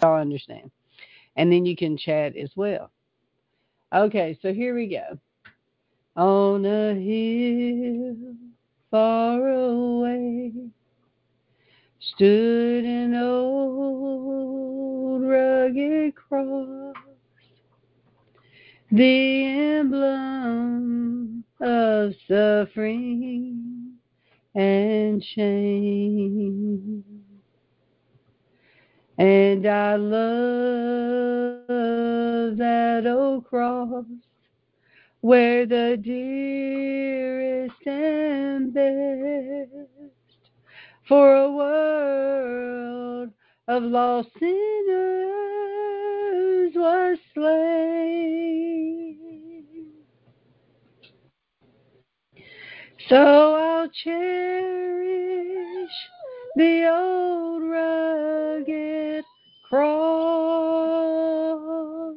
y'all understand. And then you can chat as well. Okay, so here we go. On a hill far away stood an old rugged cross, the emblem of suffering and shame. And I love that old cross where the dearest and best for a world of lost sinners was slain. So I'll cherish the old rugged cross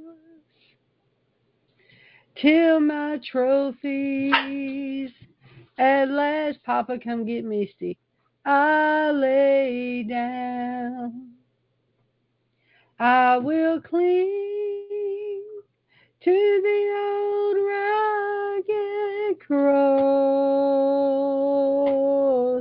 till my trophies at last, Papa, come get Misty, I lay down. I will cling to the old rugged cross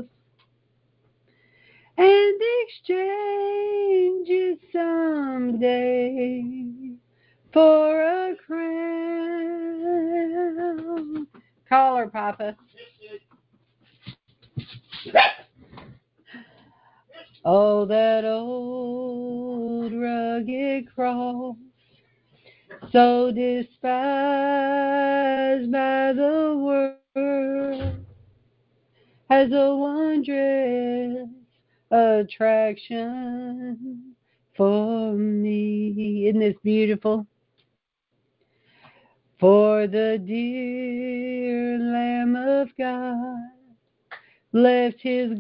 and exchange it someday for a crown. Call her, Papa. Oh, that old rugged cross, so despised by the world, has a wondrous attraction for me. Isn't this beautiful? For the dear Lamb of God left his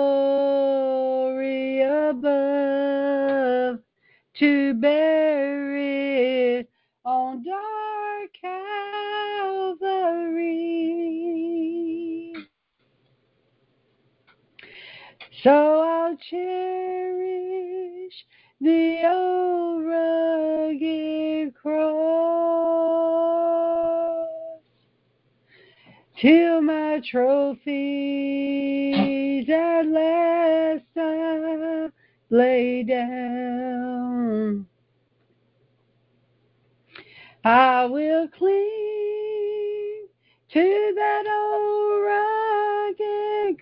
glory above to bear it on dark Calvary. So I'll cherish the old rugged cross till my trophies at last I lay down. I will cling to that old rugged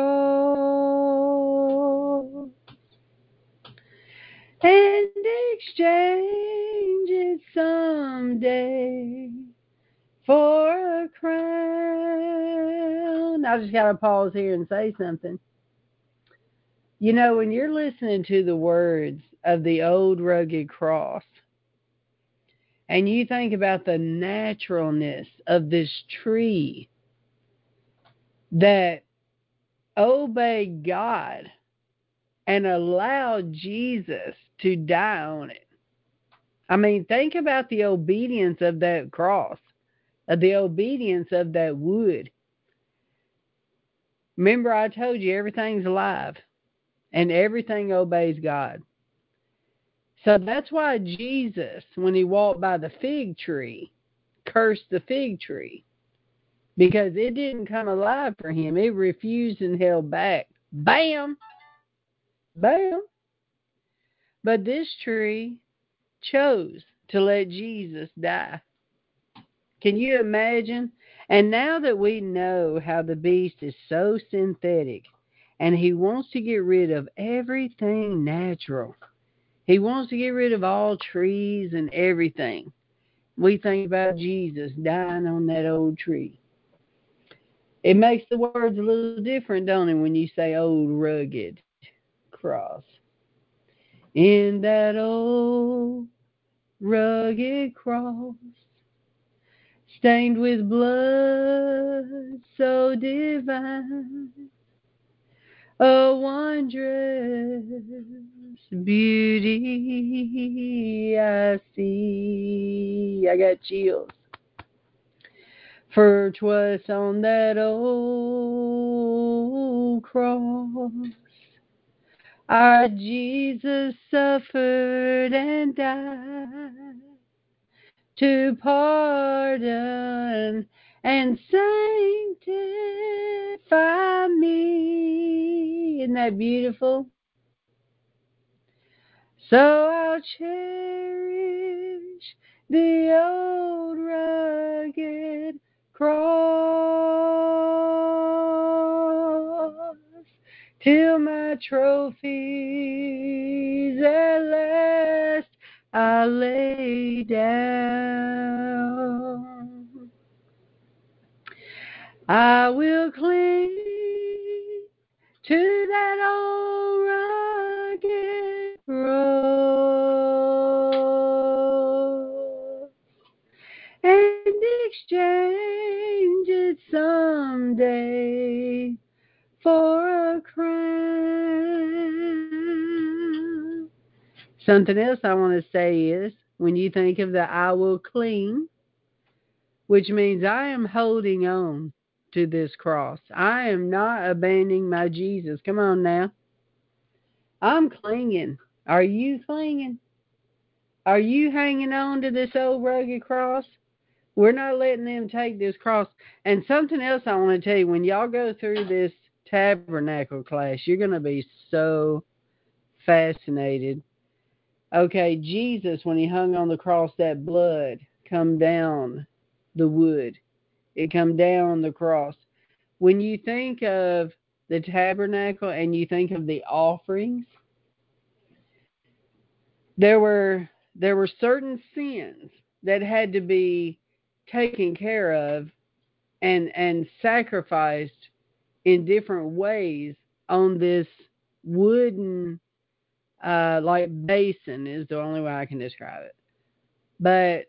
cross and exchange it someday for a crown. I just got to pause here and say something. You know, when you're listening to the words of the old rugged cross and you think about the naturalness of this tree that obeyed God and allowed Jesus to die on it. I mean, think about the obedience of that cross, of the obedience of that wood. Remember, I told you everything's alive and everything obeys God. So that's why Jesus, when he walked by the fig tree, cursed the fig tree because it didn't come alive for him. It refused and held back. Bam! Bam! But this tree chose to let Jesus die. Can you imagine? And now that we know how the beast is so synthetic and he wants to get rid of everything natural, he wants to get rid of all trees and everything. We think about Jesus dying on that old tree. It makes the words a little different, don't it, when you say old rugged cross. In that old rugged cross, stained with blood so divine, a wondrous beauty I see. I got chills. For 'twas on that old cross Our Jesus suffered and died to pardon and sanctify me. Isn't that beautiful? So I'll cherish the old rugged cross till my trophies at last I lay down. I will cling to that old rugged cross and exchange it someday for a crown. Something else I want to say is when you think of the I will cling, which means I am holding on to this cross. I am not abandoning my Jesus. Come on now. I'm clinging. Are you clinging? Are you hanging on to this old rugged cross? We're not letting them take this cross. And something else I want to tell you, when y'all go through this tabernacle class, you're going to be so fascinated. Okay, Jesus, when he hung on the cross, that blood come down the wood. It come down the cross. When you think of the tabernacle and you think of the offerings, there were certain sins that had to be taken care of and sacrificed in different ways on this wooden like basin is the only way I can describe it. But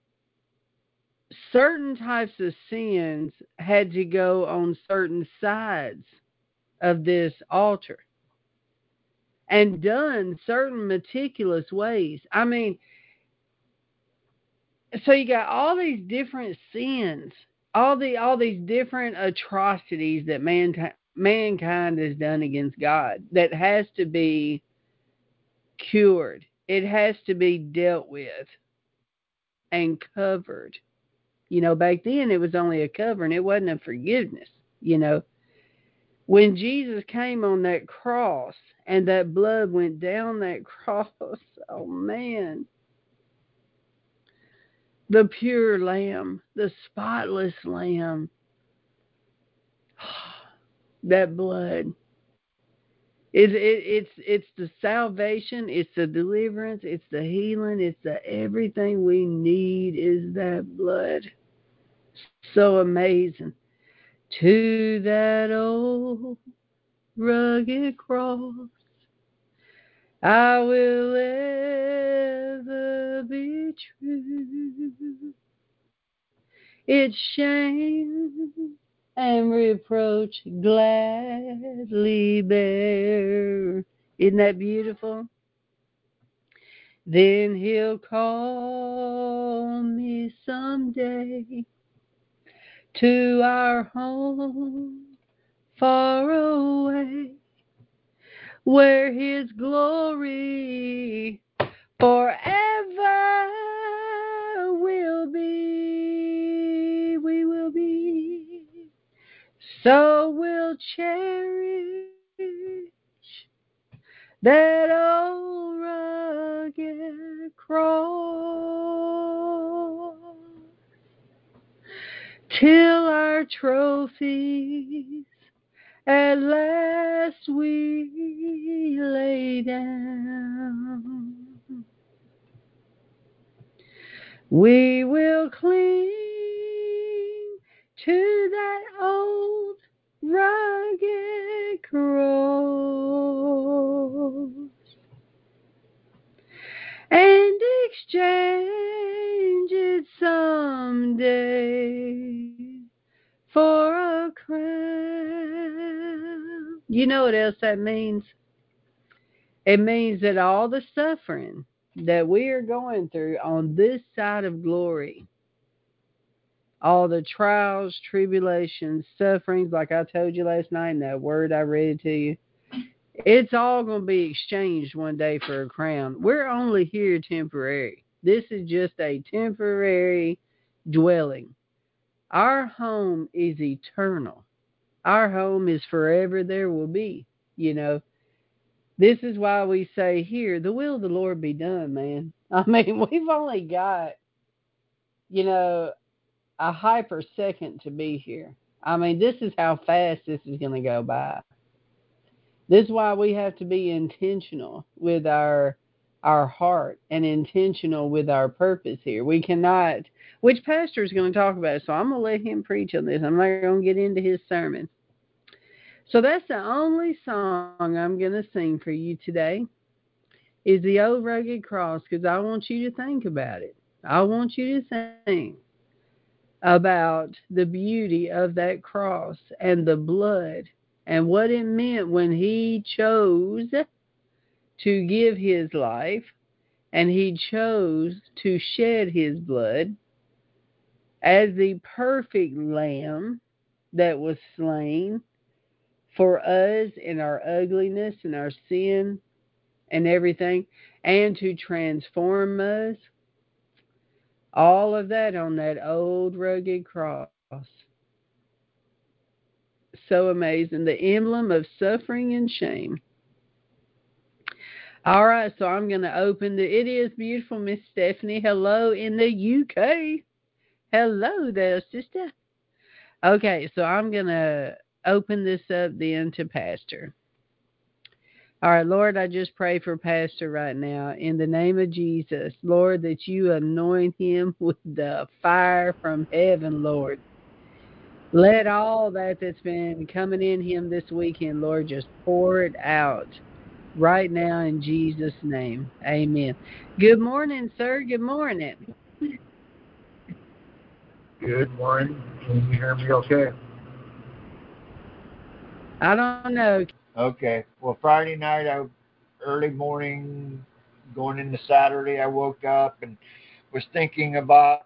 certain types of sins had to go on certain sides of this altar and done certain meticulous ways. I mean, so you got all these different sins, all these different atrocities that mankind has done against God that has to be cured. It has to be dealt with and covered. Back then it was only a covering, it wasn't a forgiveness, you know. When Jesus came on that cross and that blood went down that cross, oh man, the pure lamb, the spotless lamb, that blood. It's the salvation, it's the deliverance, it's the healing, it's the everything we need is that blood. So amazing. To that old rugged cross, I will ever be true. Its shame and reproach gladly bear. Isn't that beautiful? Then he'll call me someday to our home far away, where his glory forever will be. We will be. So we'll cherish that old rugged cross till our trophies at last we lay down. We will cling to that old rugged cross and exchange it someday for a crown. You know what else that means? It means that all the suffering that we are going through on this side of glory, all the trials, tribulations, sufferings, like I told you last night in that word I read to you, It's all going to be exchanged one day for a crown. We're only here temporary. This is just a temporary dwelling. Our home is eternal. Our home is forever there will be. You know, this is why we say here, the will of the Lord be done, man. I mean, we've only got, you know, a hyper second to be here. I mean, this is how fast this is going to go by. This is why we have to be intentional with our heart and intentional with our purpose here. We cannot, which pastor is going to talk about it, so I'm going to let him preach on this. I'm not going to get into his sermon. So that's the only song I'm going to sing for you today is the old rugged cross, because I want you to think about it. I want you to think about the beauty of that cross and the blood and what it meant when he chose to give his life and he chose to shed his blood as the perfect lamb that was slain for us in our ugliness and our sin and everything, and to transform us. All of that on that old rugged cross. So amazing. The emblem of suffering and shame. All right, so I'm going to open It is beautiful, Miss Stephanie. Hello in the UK. Hello there, sister. Okay, so I'm going to open this up then to Pastor. All right, Lord, I just pray for Pastor right now in the name of Jesus, Lord, that you anoint him with the fire from heaven, Lord. Let all that's been coming in him this weekend, Lord, just pour it out right now in Jesus' name. Amen. Good morning, sir. Good morning. Good morning. Can you hear me okay? I don't know. Okay. Well, Friday night, early morning, going into Saturday, I woke up and was thinking about,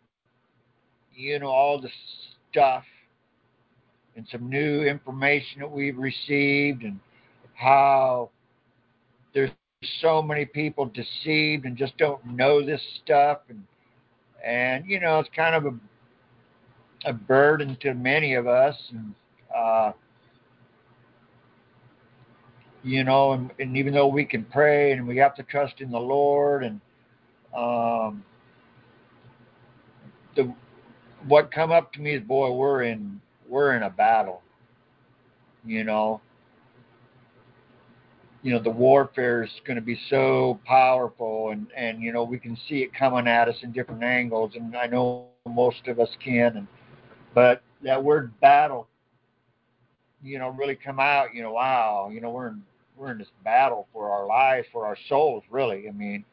all the stuff and some new information that we've received and how there's so many people deceived and just don't know this stuff. And it's kind of a burden to many of us. And, and even though we can pray and we have to trust in the Lord, and um, the what come up to me is, boy, we're in a battle. You know, the warfare is going to be so powerful, and we can see it coming at us in different angles, and I know most of us can, but that word battle, really come out. Wow, we're in this battle for our lives, for our souls, really. I mean.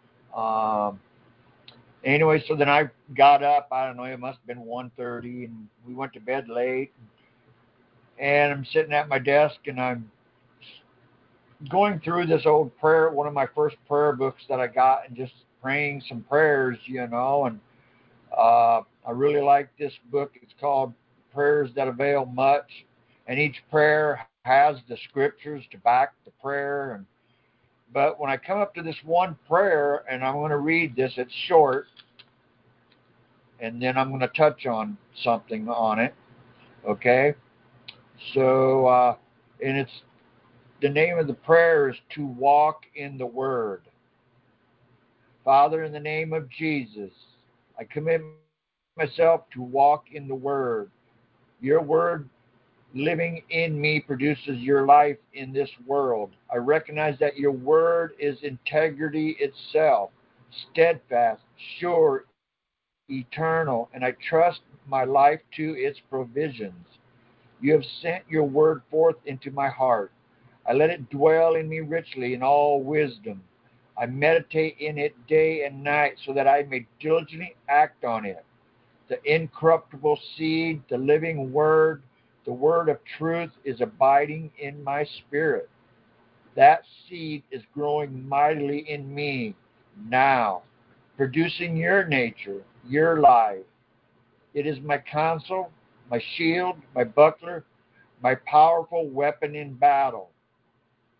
Anyway, so then I got up. I don't know. It must have been 1:30, and we went to bed late. And I'm sitting at my desk, and I'm going through this old prayer, one of my first prayer books that I got, and just praying some prayers, And I really like this book. It's called Prayers That Avail Much, and each prayer has the scriptures to back the prayer. But when I come up to this one prayer, and I'm going to read this, it's short. And then I'm going to touch on something on it, okay? So, and it's the name of the prayer is to walk in the Word. Father, in the name of Jesus, I commit myself to walk in the Word. Your Word living in me produces your life in this world. I recognize that your Word is integrity itself, steadfast, sure, eternal, and I trust my life to its provisions. You have sent your word forth into my heart. I let it dwell in me richly in all wisdom. I meditate in it day and night so that I may diligently act on it. The incorruptible seed, the living word, the word of truth is abiding in my spirit. That seed is growing mightily in me now, producing your nature, your life. It is my counsel, my shield, my buckler, my powerful weapon in battle.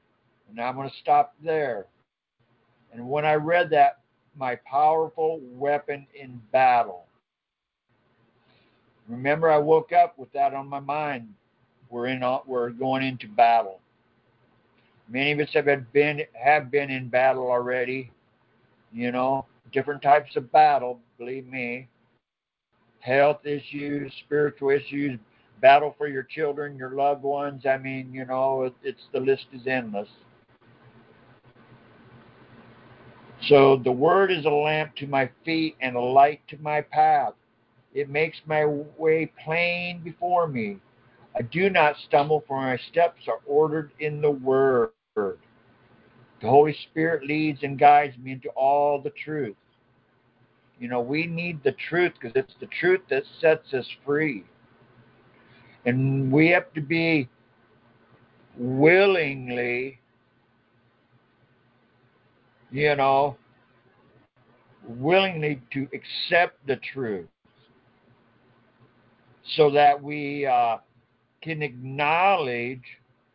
And I'm going to stop there. And when I read that, my powerful weapon in battle. Remember, I woke up with that on my mind. We're going into battle. Many of us have been in battle already. Different types of battle. Believe me, health issues, spiritual issues, battle for your children, your loved ones. I mean, it's the list is endless. So the word is a lamp to my feet and a light to my path. It makes my way plain before me. I do not stumble, for my steps are ordered in the word. The Holy Spirit leads and guides me into all the truth. We need the truth because it's the truth that sets us free. And we have to be willingly, willingly to accept the truth so that we can acknowledge,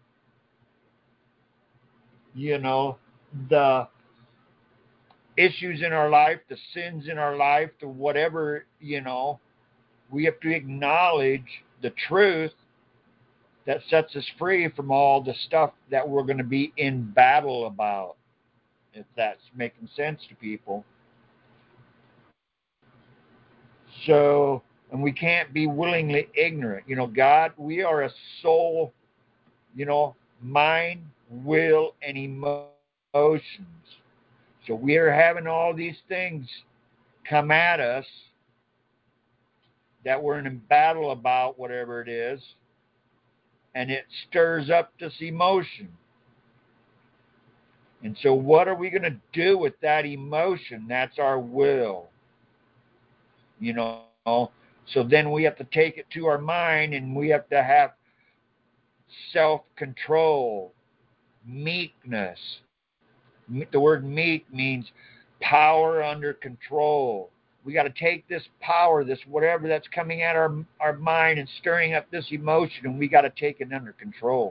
the issues in our life, the sins in our life, the whatever, we have to acknowledge the truth that sets us free from all the stuff that we're going to be in battle about, if that's making sense to people. So, and we can't be willingly ignorant. God, we are a soul, mind, will, and emotions. So we are having all these things come at us that we're in battle about, whatever it is, and it stirs up this emotion. And so what are we going to do with that emotion? That's our will. So then we have to take it to our mind, and we have to have self-control, meekness. The word meek means power under control. We got to take this power, this whatever that's coming at our mind and stirring up this emotion, and we got to take it under control.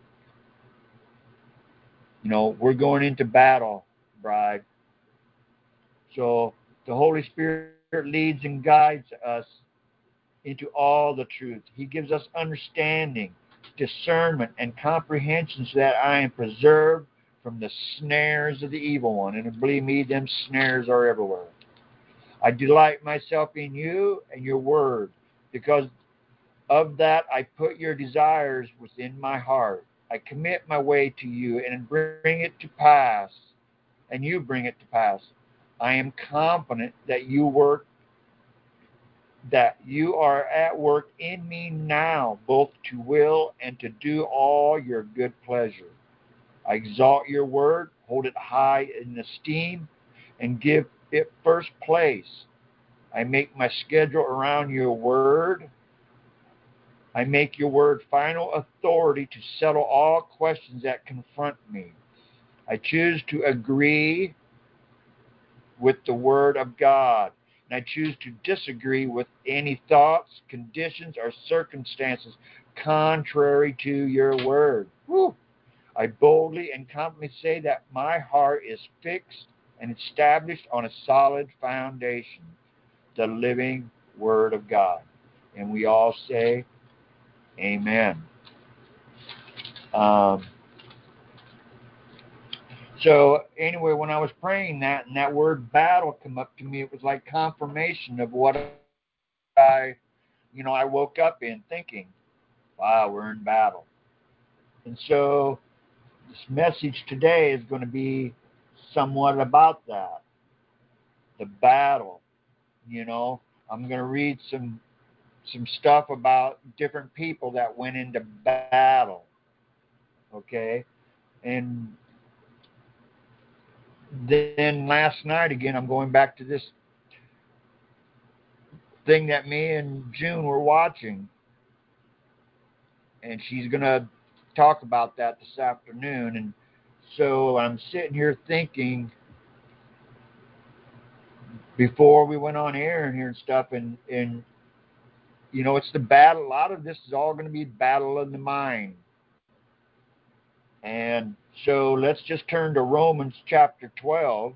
We're going into battle, bride. So the Holy Spirit leads and guides us into all the truth. He gives us understanding, discernment, and comprehension so that I am preserved from the snares of the evil one. And believe me, them snares are everywhere. I delight myself in you and your word. Because of that, I put your desires within my heart. I commit my way to you and bring it to pass. And you bring it to pass. I am confident that you are at work in me now, both to will and to do all your good pleasure. I exalt your word, hold it high in esteem, and give it first place. I make my schedule around your word. I make your word final authority to settle all questions that confront me. I choose to agree with the word of God, and I choose to disagree with any thoughts, conditions, or circumstances contrary to your word. Woo! I boldly and confidently say that my heart is fixed and established on a solid foundation, the living word of God. And we all say, amen. So anyway, when I was praying that and that word battle come up to me, it was like confirmation of what I woke up in thinking, wow, we're in battle. And so this message today is going to be somewhat about that, the battle. I'm going to read some stuff about different people that went into battle. Okay, and then last night again, I'm going back to this thing that me and June were watching, and she's going to talk about that this afternoon. And so I'm sitting here thinking before we went on air and here and stuff, and it's the battle. A lot of this is all going to be battle in the mind. And So let's just turn to Romans chapter 12.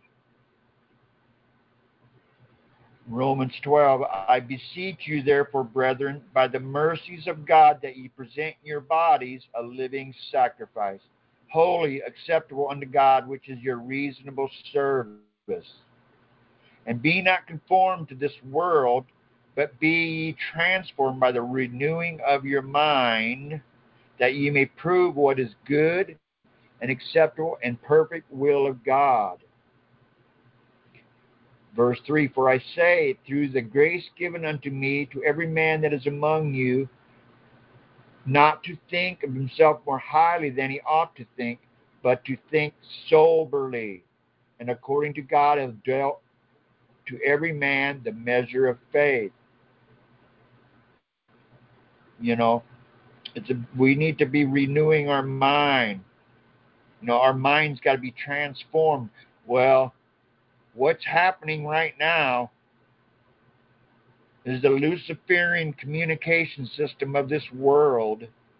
Romans 12, I beseech you therefore, brethren, by the mercies of God, that ye present your bodies a living sacrifice, holy, acceptable unto God, which is your reasonable service. And be not conformed to this world, but be ye transformed by the renewing of your mind, that ye may prove what is good and acceptable and perfect will of God. Verse 3, for I say, through the grace given unto me, to every man that is among you, not to think of himself more highly than he ought to think, but to think soberly, and according to God hath dealt to every man the measure of faith. You know, we need to be renewing our mind. You know, our mind's got to be transformed. Well, what's happening right now is the Luciferian communication system of this world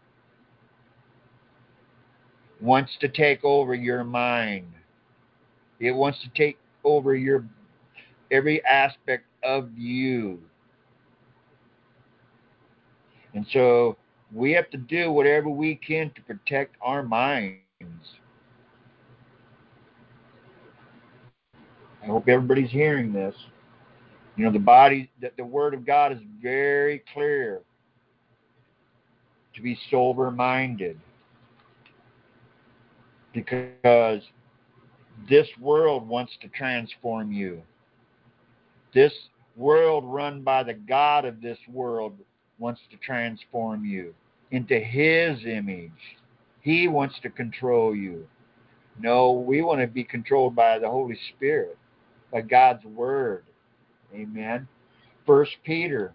wants to take over your mind. It wants to take over your every aspect of you. And so we have to do whatever we can to protect our minds. I hope everybody's hearing this. You know, the Word of God is very clear to be sober-minded, because this world wants to transform you. This world run by the God of this world wants to transform you into His image. He wants to control you. No, we want to be controlled by the Holy Spirit, by God's Word. Amen. First Peter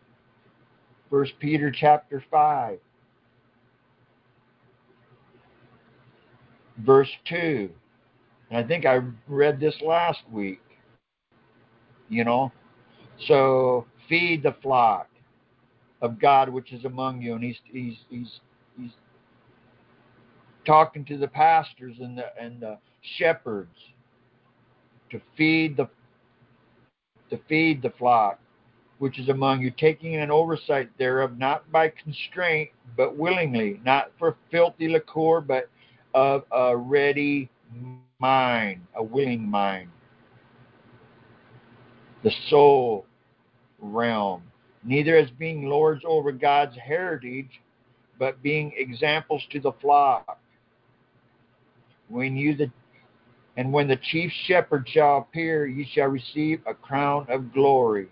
chapter 5, verse 2. And I think I read this last week. You know, so feed the flock of God which is among you. And he's talking to the pastors and the shepherds to feed the flock which is among you, taking an oversight thereof, not by constraint, but willingly, not for filthy liquor, but of a ready mind, a willing mind. The soul realm, neither as being lords over God's heritage, but being examples to the flock. When the chief shepherd shall appear, ye shall receive a crown of glory.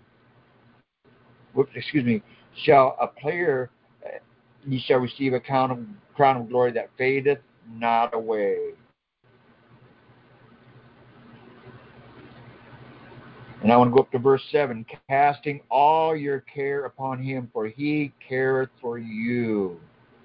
Shall appear, ye shall receive a crown of glory that fadeth not away. And I want to go up to verse 7. Casting all your care upon him, for he careth for you.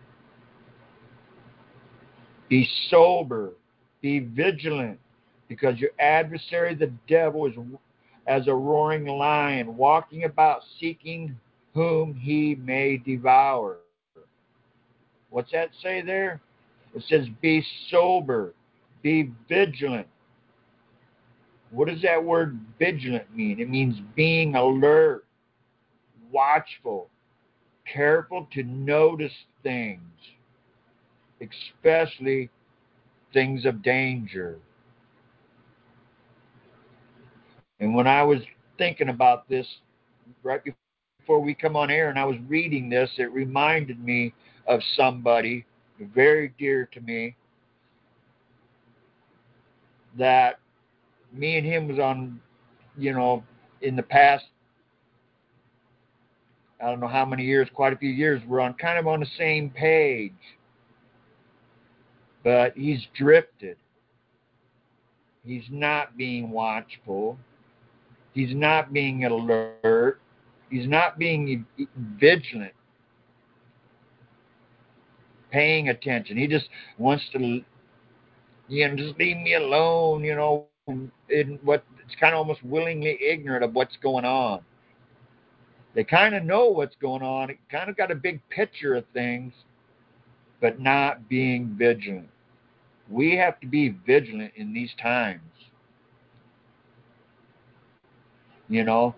Be sober, be vigilant, because your adversary, the devil, is as a roaring lion, walking about seeking whom he may devour. What's that say there? It says, be sober, be vigilant. What does that word vigilant mean? It means being alert, watchful, careful to notice things, especially things of danger. And when I was thinking about this right before we come on air and I was reading this, it reminded me of somebody very dear to me that me and him was on, in the past, I don't know how many years, quite a few years, we're kind of on the same page. But he's drifted. He's not being watchful. He's not being alert. He's not being vigilant, paying attention. He just wants to, just leave me alone, in what it's kind of almost willingly ignorant of what's going on. They kind of know what's going on. It kind of got a big picture of things, but not being vigilant, We have to be vigilant in these times. You know,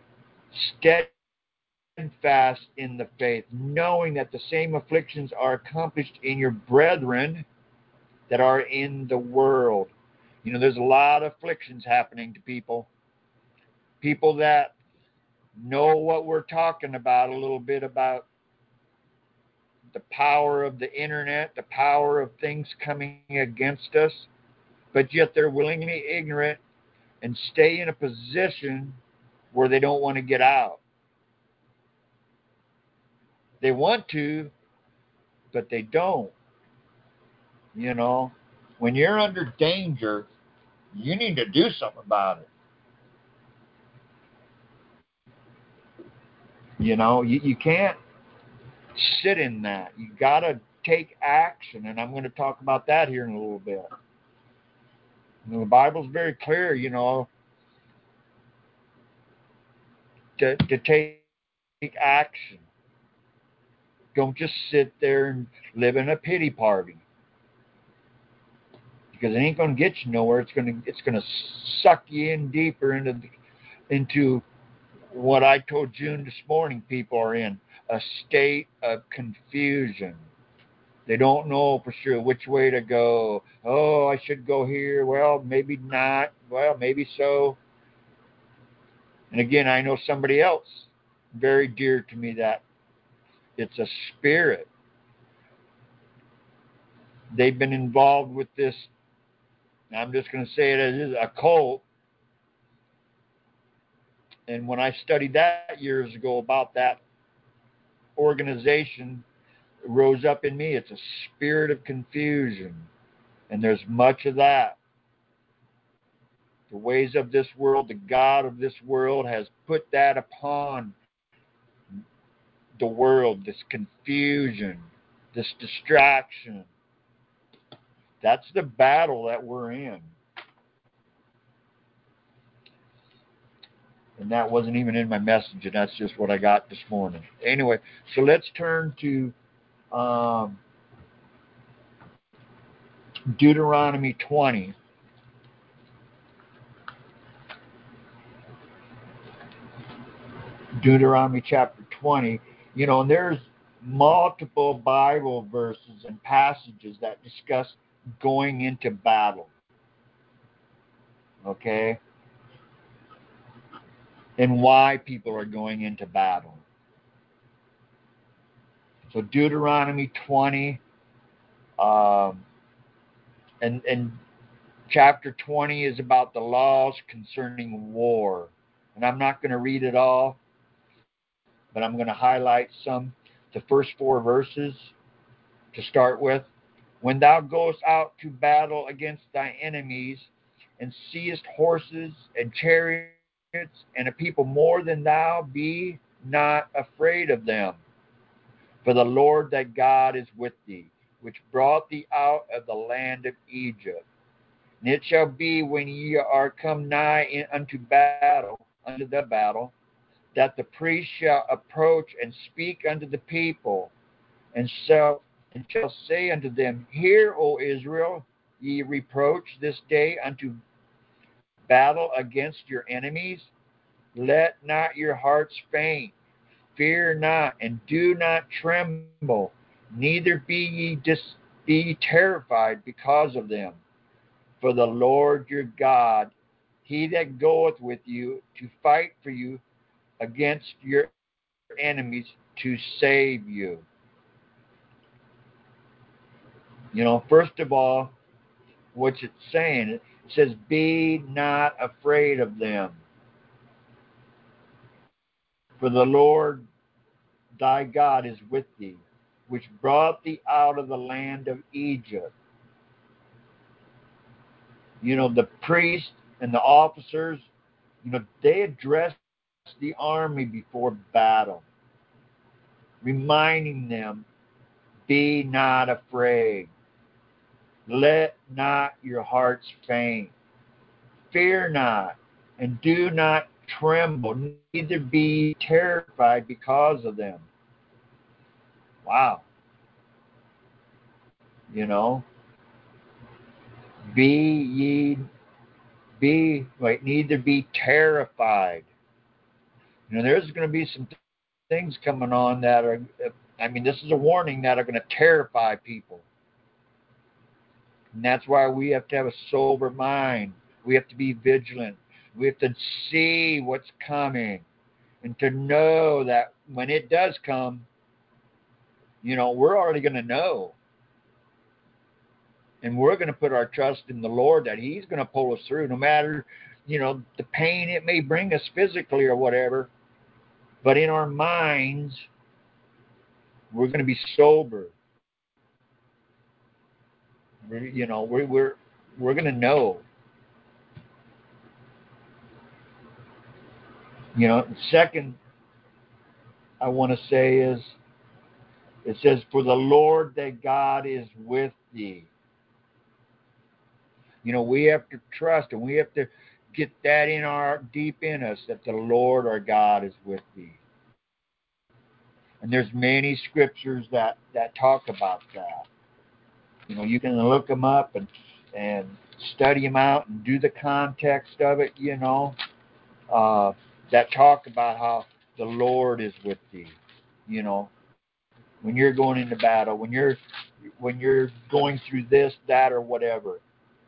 steadfast in the faith, knowing that the same afflictions are accomplished in your brethren that are in the world. You know, there's a lot of afflictions happening to people. People that know what we're talking about a little bit about the power of the internet, the power of things coming against us, but yet they're willingly ignorant and stay in a position where they don't want to get out. They want to, but they don't. You know, when you're under danger, you need to do something about it. You know, you can't sit in that. You got to take action, and I'm going to talk about that here in a little bit. You know, the Bible's very clear, you know, to take action. Don't just sit there and live in a pity party, because it ain't going to get you nowhere. It's going to suck you in deeper into what I told June this morning. People are in a state of confusion. They don't know for sure which way to go. Oh, I should go here. Well, maybe not. Well, maybe so. And again, I know somebody else very dear to me that it's a spirit. They've been involved with this. I'm just going to say it as a cult. And when I studied that years ago about that organization, it rose up in me. It's a spirit of confusion. And there's much of that. The ways of this world, the God of this world has put that upon the world, this confusion, this distraction. That's the battle that we're in. And that wasn't even in my message, and that's just what I got this morning. Anyway, so let's turn to Deuteronomy 20. Deuteronomy chapter 20. You know, and there's multiple Bible verses and passages that discuss going into battle. Okay? And why people are going into battle. So Deuteronomy 20, and chapter 20 is about the laws concerning war. And I'm not going to read it all, but I'm going to highlight the first 4 verses to start with. When thou goest out to battle against thy enemies, and seest horses and chariots and a people more than thou, be not afraid of them. For the Lord thy God is with thee, which brought thee out of the land of Egypt. And it shall be when ye are come nigh unto the battle, that the priest shall approach and speak unto the people, and shall say unto them, Hear, O Israel, ye reproach this day unto battle against your enemies. Let not your hearts faint. Fear not, and do not tremble. Neither be ye terrified because of them. For the Lord your God, he that goeth with you to fight for you against your enemies, to save you. You know, first of all, what's it saying? It says, be not afraid of them. For the Lord thy God is with thee, which brought thee out of the land of Egypt. You know, the priests and the officers, you know, they addressed the army before battle, reminding them, be not afraid. Let not your hearts faint. Fear not, and do not tremble, neither be terrified because of them. Wow. You know, Neither be terrified. There's going to be some things coming on that are, this is a warning that are going to terrify people. And that's why we have to have a sober mind. We have to be vigilant. We have to see what's coming and to know that when it does come, we're already going to know. And we're going to put our trust in the Lord that He's going to pull us through no matter, the pain it may bring us physically or whatever. But in our minds, we're going to be sober. We're going to know. Second, I want to say is, it says, "For the Lord thy God is with thee." We have to trust and we have to get that deep in us that the Lord our God is with thee. And there's many scriptures that talk about that. You can look them up and study them out and do the context of it, that talk about how the Lord is with thee. When you're going into battle, when you're going through this, that, or whatever.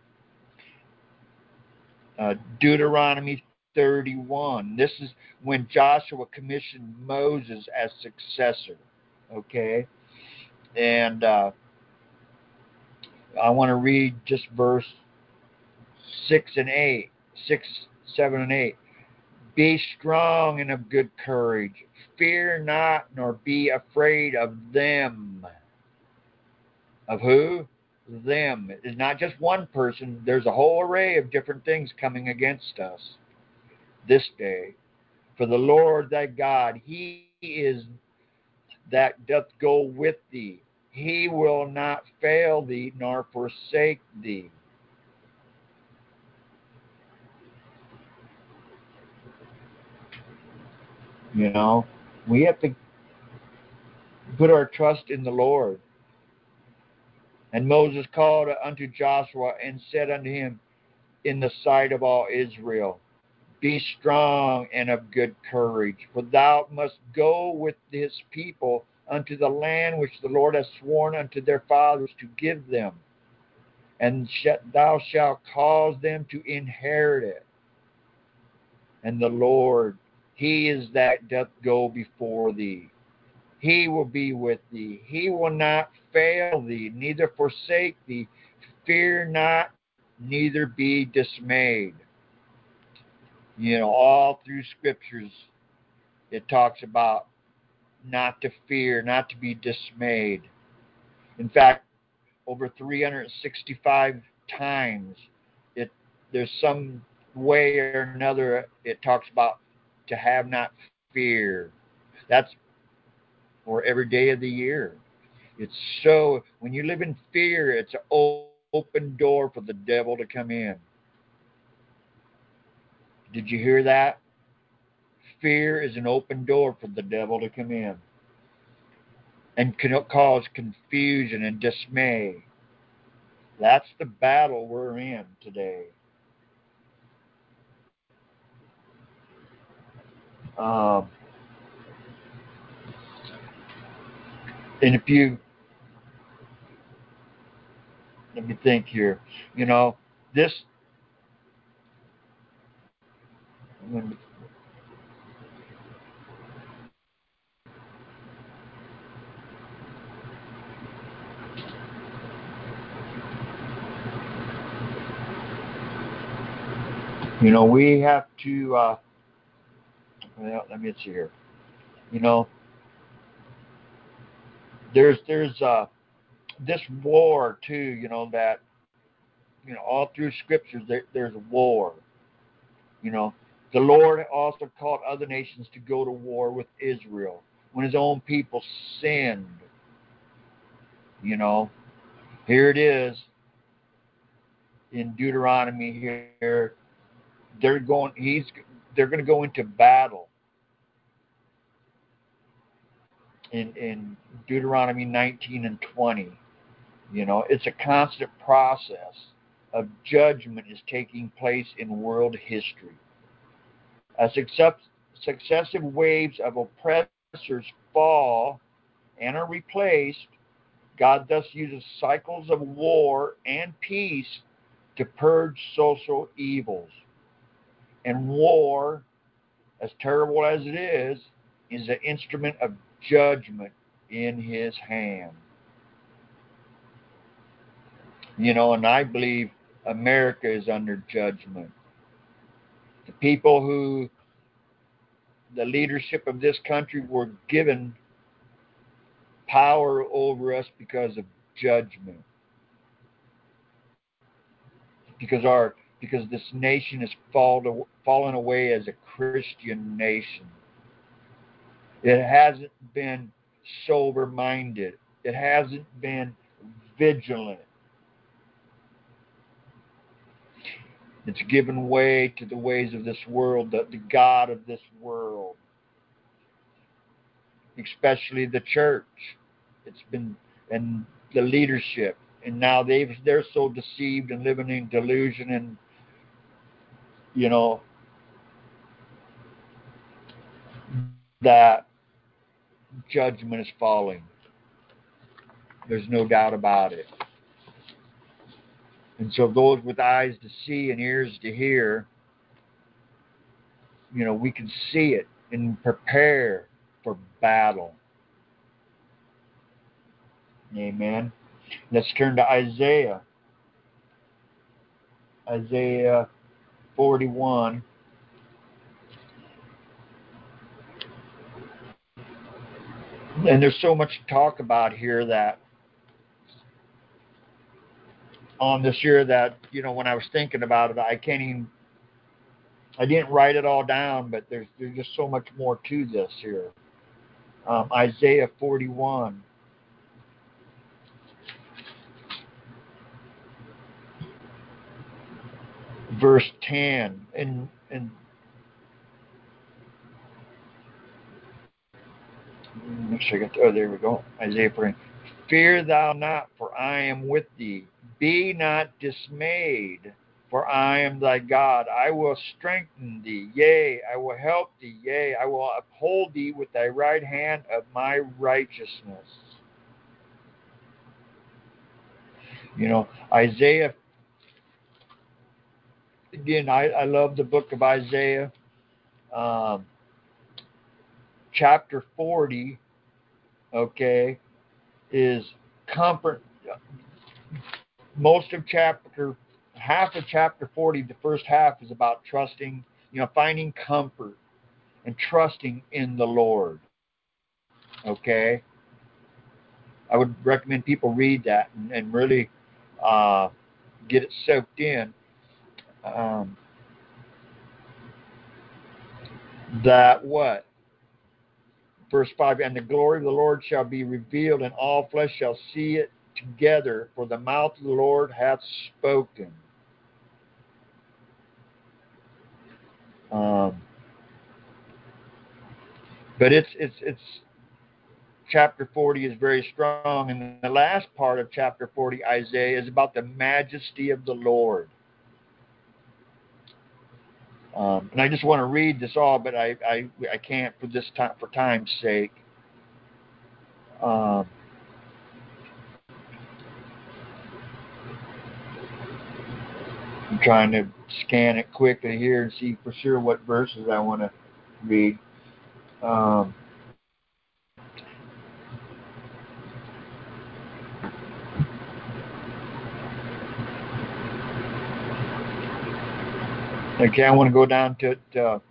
Deuteronomy 31. This is when Joshua commissioned Moses as successor. Okay? And I want to read just verse 6 and 8. 6, 7, and 8. "Be strong and of good courage. Fear not, nor be afraid of them." Of who? Them. It's not just one person. There's a whole array of different things coming against us this day. "For the Lord thy God, He is that doth go with thee. He will not fail thee, nor forsake thee." We have to put our trust in the Lord. "And Moses called unto Joshua and said unto him in the sight of all Israel, Be strong and of good courage, for thou must go with this people unto the land which the Lord hath sworn unto their fathers to give them. And thou shalt cause them to inherit it. And the Lord, He is that doth go before thee. He will be with thee. He will not fail thee, neither forsake thee. Fear not, neither be dismayed." All through scriptures, it talks about not to fear, not to be dismayed. In fact, over 365 times, there's some way or another it talks about to have not fear. That's for every day of the year. It's so, when you live in fear, it's an open door for the devil to come in. Did you hear that? Fear is an open door for the devil to come in and can cause confusion and dismay. That's the battle we're in today. And if you, let me think here, this, we have to, let me see here. There's this war too, that, all through scriptures there's war. The Lord also called other nations to go to war with Israel when His own people sinned. Here it is in Deuteronomy here. They're going to go into battle in Deuteronomy 19 and 20. It's a constant process. of judgment is taking place in world history. As successive waves of oppressors fall and are replaced, God thus uses cycles of war and peace to purge social evils. And war, as terrible as it is an instrument of judgment in His hand. And I believe America is under judgment. The people who, the leadership of this country, were given power over us because of judgment. Because this nation has fallen away as a Christian nation. It hasn't been sober-minded. It hasn't been vigilant. It's given way to the ways of this world, the God of this world, especially the church. It's been, and the leadership, and now they're so deceived and living in delusion, and that judgment is falling. There's no doubt about it. And so those with eyes to see and ears to hear, we can see it and prepare for battle. Amen. Let's turn to Isaiah. Isaiah 41. And there's so much to talk about here that on this year that, when I was thinking about it, I didn't write it all down, but there's just so much more to this here. Isaiah 41. Verse 10. And make sure I got there we go. Isaiah 40. Fear thou not, for I am with thee. Be not dismayed, for I am thy God. I will strengthen thee. Yea, I will help thee. Yea, I will uphold thee with thy right hand of my righteousness. Isaiah, again, I love the book of Isaiah. Chapter 40, okay, is comfort. Half of chapter 40, the first half is about trusting, finding comfort and trusting in the Lord. Okay? I would recommend people read that and really get it soaked in. That what? Verse 5, and the glory of the Lord shall be revealed, and all flesh shall see it together, for the mouth of the Lord hath spoken. But it's chapter 40 is very strong, and the last part of chapter 40, Isaiah, is about the majesty of the Lord. And I just want to read this all, but I can't for this time, for time's sake. I'm trying to scan it quickly here and see for sure what verses I want to read. Okay, I want to go down to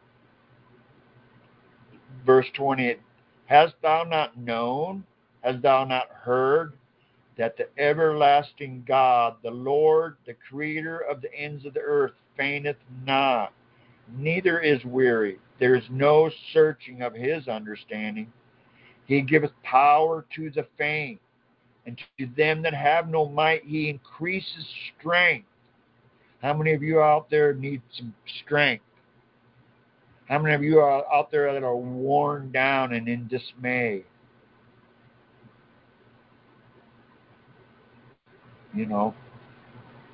verse 20. Hast thou not known? Hast thou not heard that the everlasting God, the Lord, the creator of the ends of the earth, fainteth not, neither is weary? There is no searching of his understanding. He giveth power to the faint, and to them that have no might he increases strength. How many of you out there need some strength? How many of you are out there that are worn down and in dismay?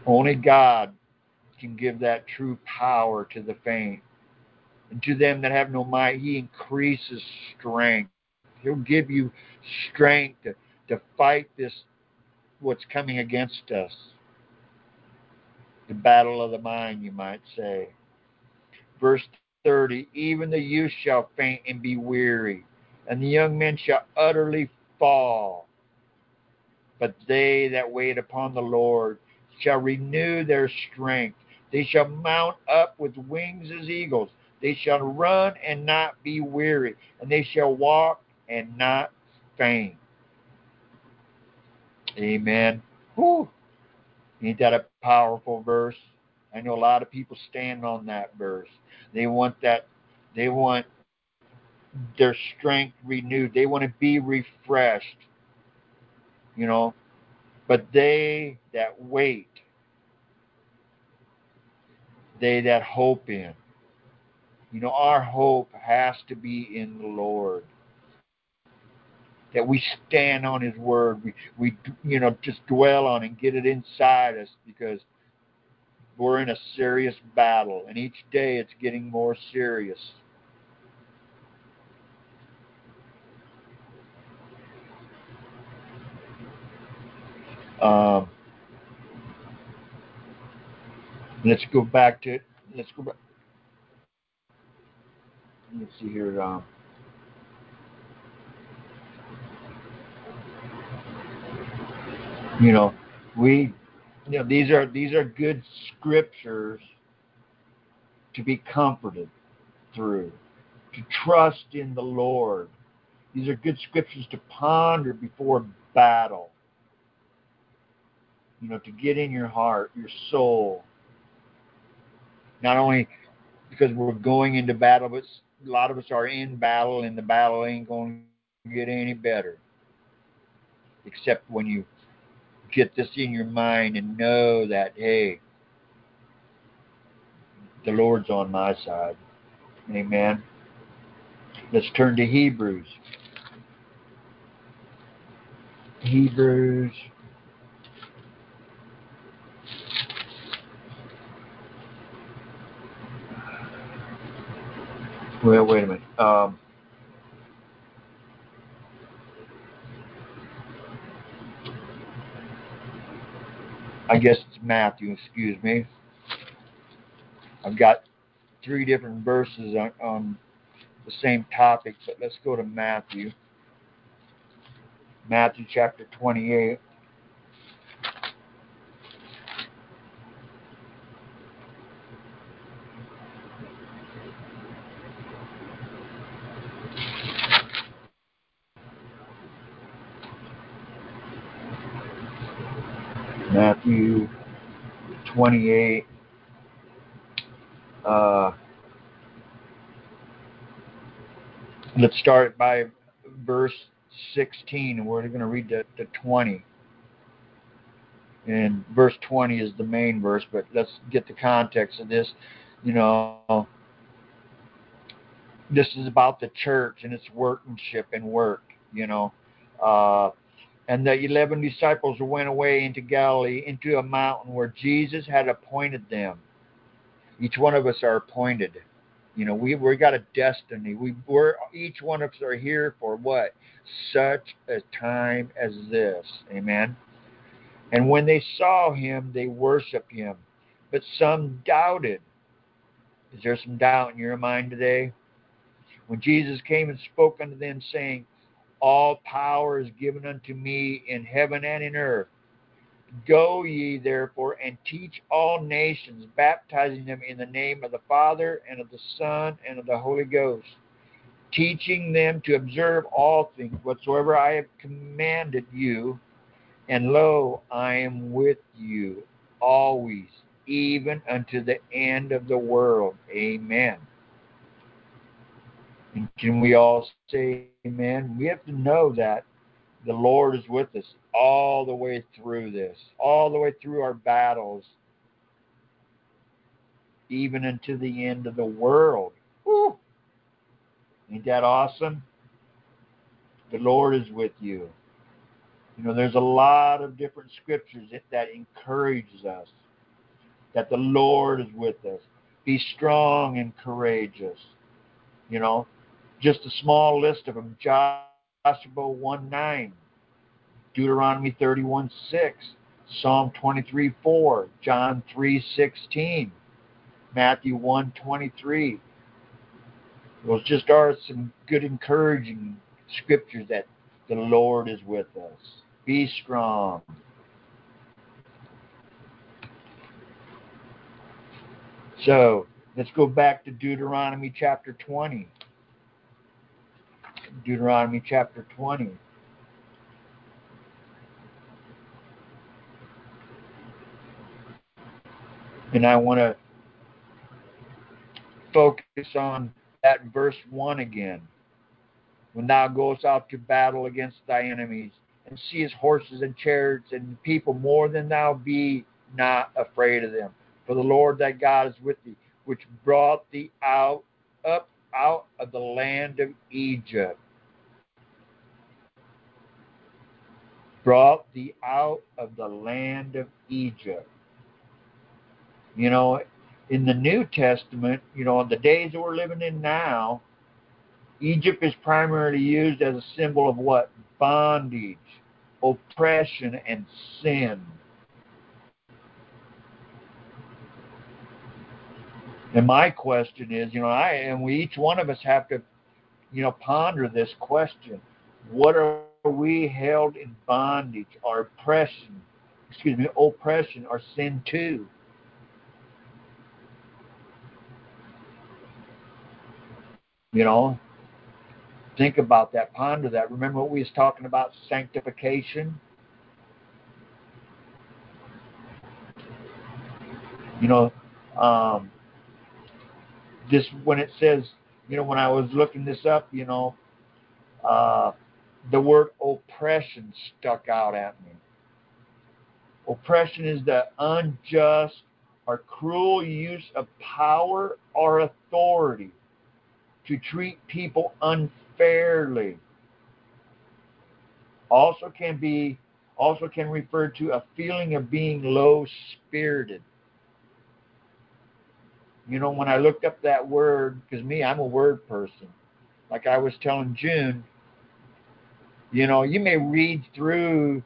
Only God can give that true power to the faint. And to them that have no might, He increases strength. He'll give you strength to fight this, what's coming against us. The battle of the mind, you might say. Verse 30, even the youth shall faint and be weary, and the young men shall utterly fall. But they that wait upon the Lord shall renew their strength. They shall mount up with wings as eagles. They shall run and not be weary, and they shall walk and not faint. Amen. Whew. Ain't that a powerful verse? I know a lot of people stand on that verse. They want that. They want their strength renewed. They want to be refreshed. You know. But they that wait, they that hope in. You know, our hope has to be in the Lord. That we stand on His Word. We just dwell on and get it inside us, because we're in a serious battle, and each day it's getting more serious. Um, let's go back to. Let's go back. Let's see here. You know, we. These are good scriptures to be comforted through, to trust in the Lord. These are good scriptures to ponder before battle. To get in your heart, your soul. Not only because we're going into battle, but a lot of us are in battle, and the battle ain't going to get any better. Except when you get this in your mind and know that, hey, the Lord's on my side. Amen. Let's turn to Hebrews. Hebrews. Well, wait a minute. I guess it's Matthew, excuse me. I've got 3 different verses on the same topic, but let's go to Matthew. Matthew chapter 28. Matthew 28. Let's start by verse 16, and we're going to read to 20. And verse 20 is the main verse, but let's get the context of this. This is about the church and its workmanship and work. And the 11 disciples went away into Galilee, into a mountain where Jesus had appointed them. Each one of us are appointed. We got a destiny. Each one of us are here for what? Such a time as this. Amen. And when they saw Him, they worshiped Him. But some doubted. Is there some doubt in your mind today? When Jesus came and spoke unto them, saying, all power is given unto me in heaven and in earth. Go ye therefore and teach all nations, baptizing them in the name of the Father and of the Son and of the Holy Ghost, teaching them to observe all things whatsoever I have commanded you. And lo, I am with you always, even unto the end of the world. Amen. And can we all say amen? We have to know that the Lord is with us all the way through this, all the way through our battles, even unto the end of the world. Woo! Ain't that awesome? The Lord is with you. There's a lot of different scriptures that encourages us. that the Lord is with us. Be strong and courageous. You know, just a small list of them. Joshua 1:9, Deuteronomy 31:6, Psalm 23:4, John 3:16, Matthew 1:23. Those just are some good encouraging scriptures that the Lord is with us. Be strong. So let's go back to Deuteronomy chapter 20. Deuteronomy chapter 20. And I want to focus on that verse 1 again. When thou goest out to battle against thy enemies, and seest horses and chariots and people more than thou, be not afraid of them. For the Lord thy God is with thee, which brought thee up out of the land of Egypt. Brought thee out of the land of Egypt. You know, in the New Testament, you know, in the days that we're living in now, Egypt is primarily used as a symbol of what? Bondage, oppression, and sin. And my question is, you know, we each one of us have to, you know, ponder this question. What are we held in bondage or oppression, or sin to? You know, think about that, ponder that. Remember what we was talking about, sanctification? You know, this, when it says, you know, when I was looking this up, you know, the word oppression stuck out at me. Oppression is the unjust or cruel use of power or authority to treat people unfairly. Also can refer to a feeling of being low-spirited. You know, when I looked up that word, because I'm a word person, like I was telling June, you know, you may read through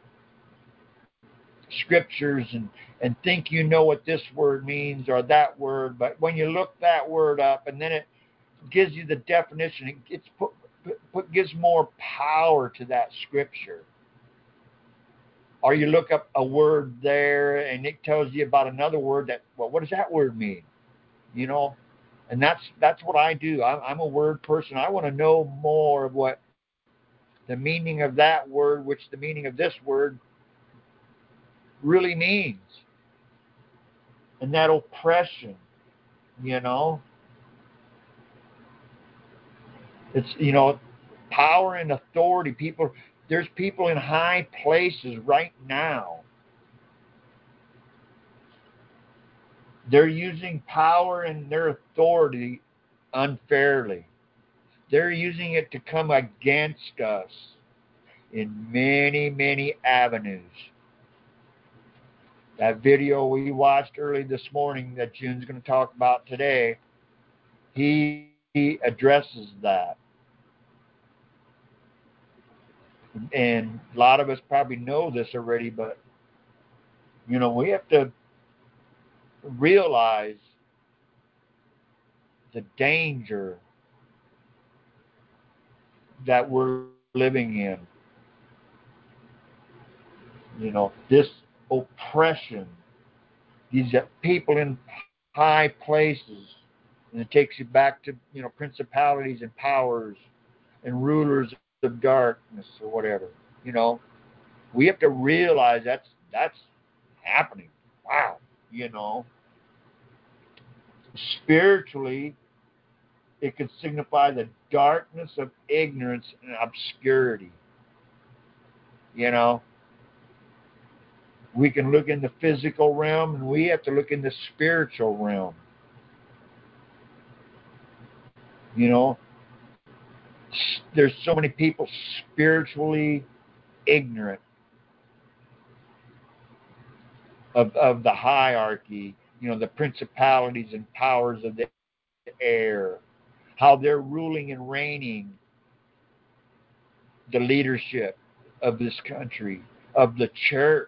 scriptures and think you know what this word means or that word, but when you look that word up and then it gives you the definition, it gives more power to that scripture. Or you look up a word there and it tells you about another word that, well, what does that word mean? You know, and that's what I do. I'm a word person. I want to know more of what the meaning of that word, which the meaning of this word really means. And that oppression, you know, it's, you know, power and authority. There's people in high places right now. They're using power and their authority unfairly. They're using it to come against us in many, many avenues. That video we watched early this morning that June's going to talk about today, he addresses that. And a lot of us probably know this already, but, you know, we have to realize the danger that we're living in. You know, this oppression, these people in high places, and it takes you back to, you know, principalities and powers and rulers of darkness or whatever. You know, we have to realize that's happening. Wow, you know. Spiritually, it could signify the darkness of ignorance and obscurity. You know, we can look in the physical realm, and we have to look in the spiritual realm. You know, there's so many people spiritually ignorant of the hierarchy the principalities and powers of the air, how they're ruling and reigning the leadership of this country, of the church,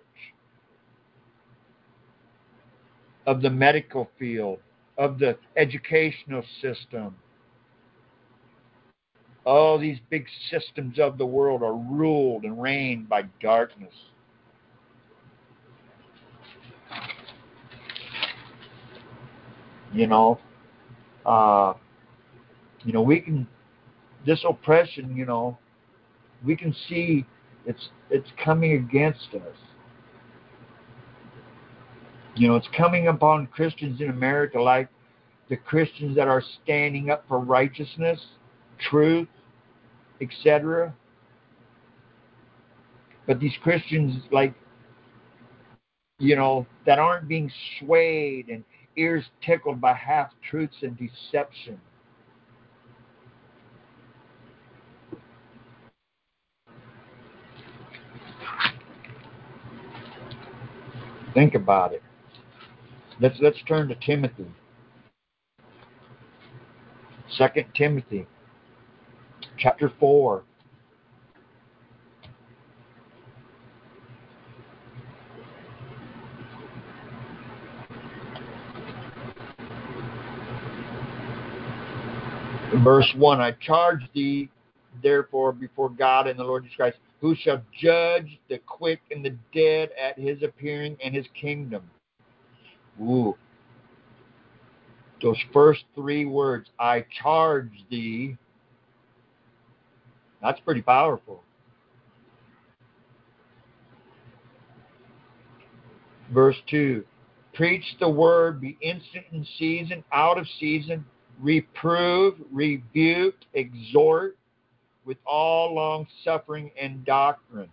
of the medical field, of the educational system. All these big systems of the world are ruled and reigned by darkness. We can, this oppression, we can see it's coming against us. It's coming upon Christians in America, like the Christians that are standing up for righteousness, truth, etc. But these Christians, that aren't being swayed and ears tickled by half-truths and deception. Think about it. Let's turn to Timothy. 2 Timothy, chapter 4. Verse 1, I charge thee, therefore, before God and the Lord Jesus Christ, who shall judge the quick and the dead at his appearing and his kingdom. Ooh. Those first three words, I charge thee, that's pretty powerful. Verse 2, preach the word, be instant in season, out of season, reprove, rebuke, exhort with all long suffering and doctrine.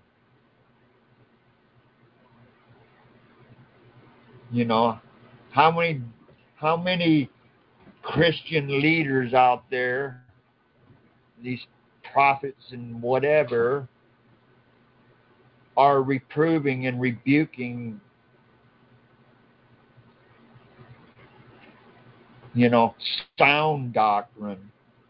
How many Christian leaders out there, these prophets and whatever, are reproving and rebuking, sound doctrine?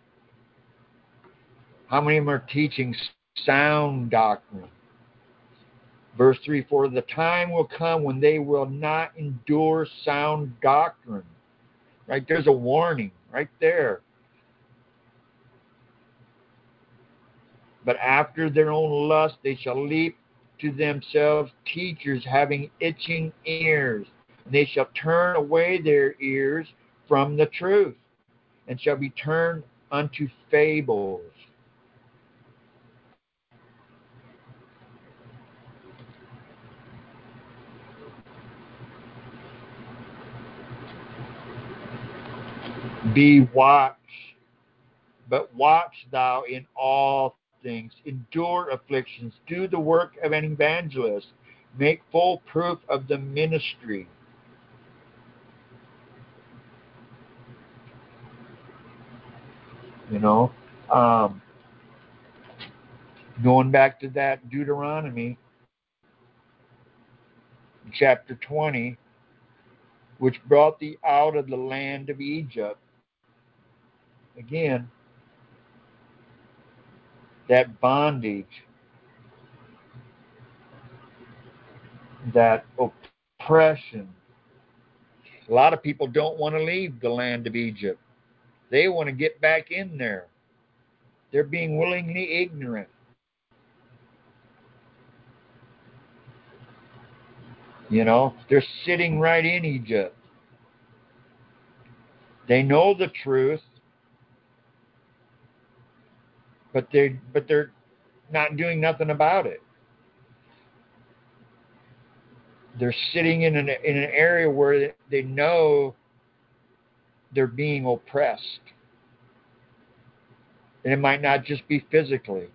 How many of them are teaching sound doctrine? Verse 3, for the time will come when they will not endure sound doctrine. Right? There's a warning right there. But after their own lust, they shall leap to themselves teachers having itching ears. And they shall turn away their ears from the truth, and shall be turned unto fables. Be watch, but watch thou in all things. Endure afflictions. Do the work of an evangelist. Make full proof of the ministry. Going back to that Deuteronomy chapter 20, which brought thee out of the land of Egypt. Again, that bondage, that oppression. A lot of people don't want to leave the land of Egypt. They want to get back in there. They're being willingly ignorant. They're sitting right in Egypt. They know the truth, but they're not doing nothing about it. They're sitting in an area where they know they're being oppressed. And it might not just be physically.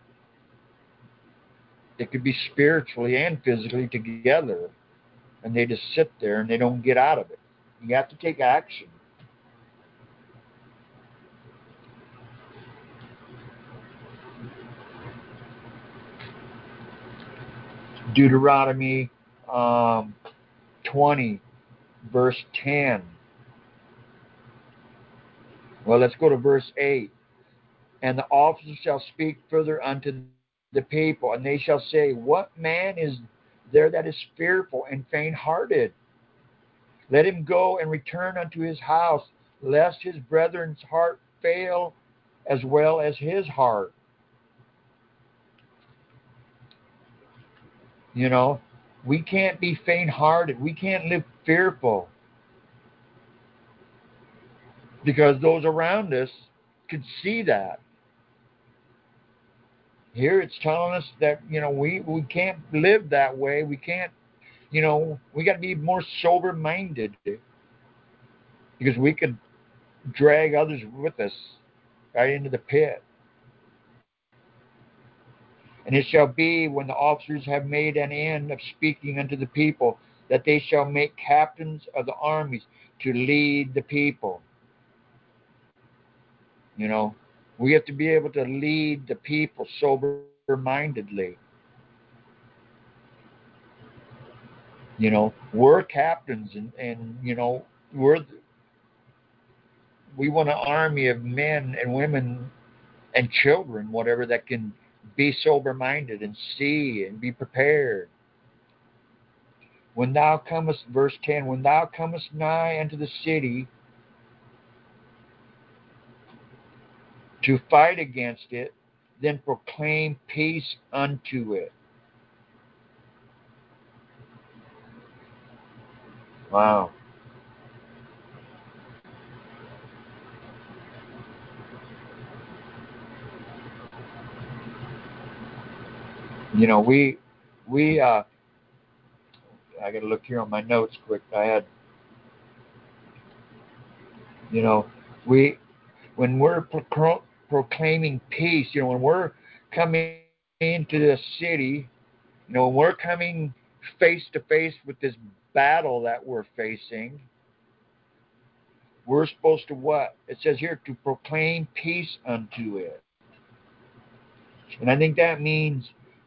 It could be spiritually and physically together. And they just sit there and they don't get out of it. You have to take action. Deuteronomy 20, verse 10. Well, let's go to verse 8. And the officers shall speak further unto the people, and they shall say, What man is there that is fearful and faint-hearted? Let him go and return unto his house, lest his brethren's heart fail as well as his heart. You know, we can't be faint-hearted. We can't live fearful, because those around us could see that. Here it's telling us that, we can't live that way. We can't, we got to be more sober-minded, because we could drag others with us right into the pit. And it shall be, when the officers have made an end of speaking unto the people, that they shall make captains of the armies to lead the people. We have to be able to lead the people sober-mindedly. We're captains, and we want an army of men and women and children, whatever, that can be sober-minded and see and be prepared. When thou comest, verse 10, when thou comest nigh unto the city to fight against it, then proclaim peace unto it. Wow. I got to look here on my notes quick. I had, when we're proclaiming peace, when we're coming into this city, when we're coming face to face with this battle that we're facing, we're supposed to what? It says here, to proclaim peace unto it. And I think that means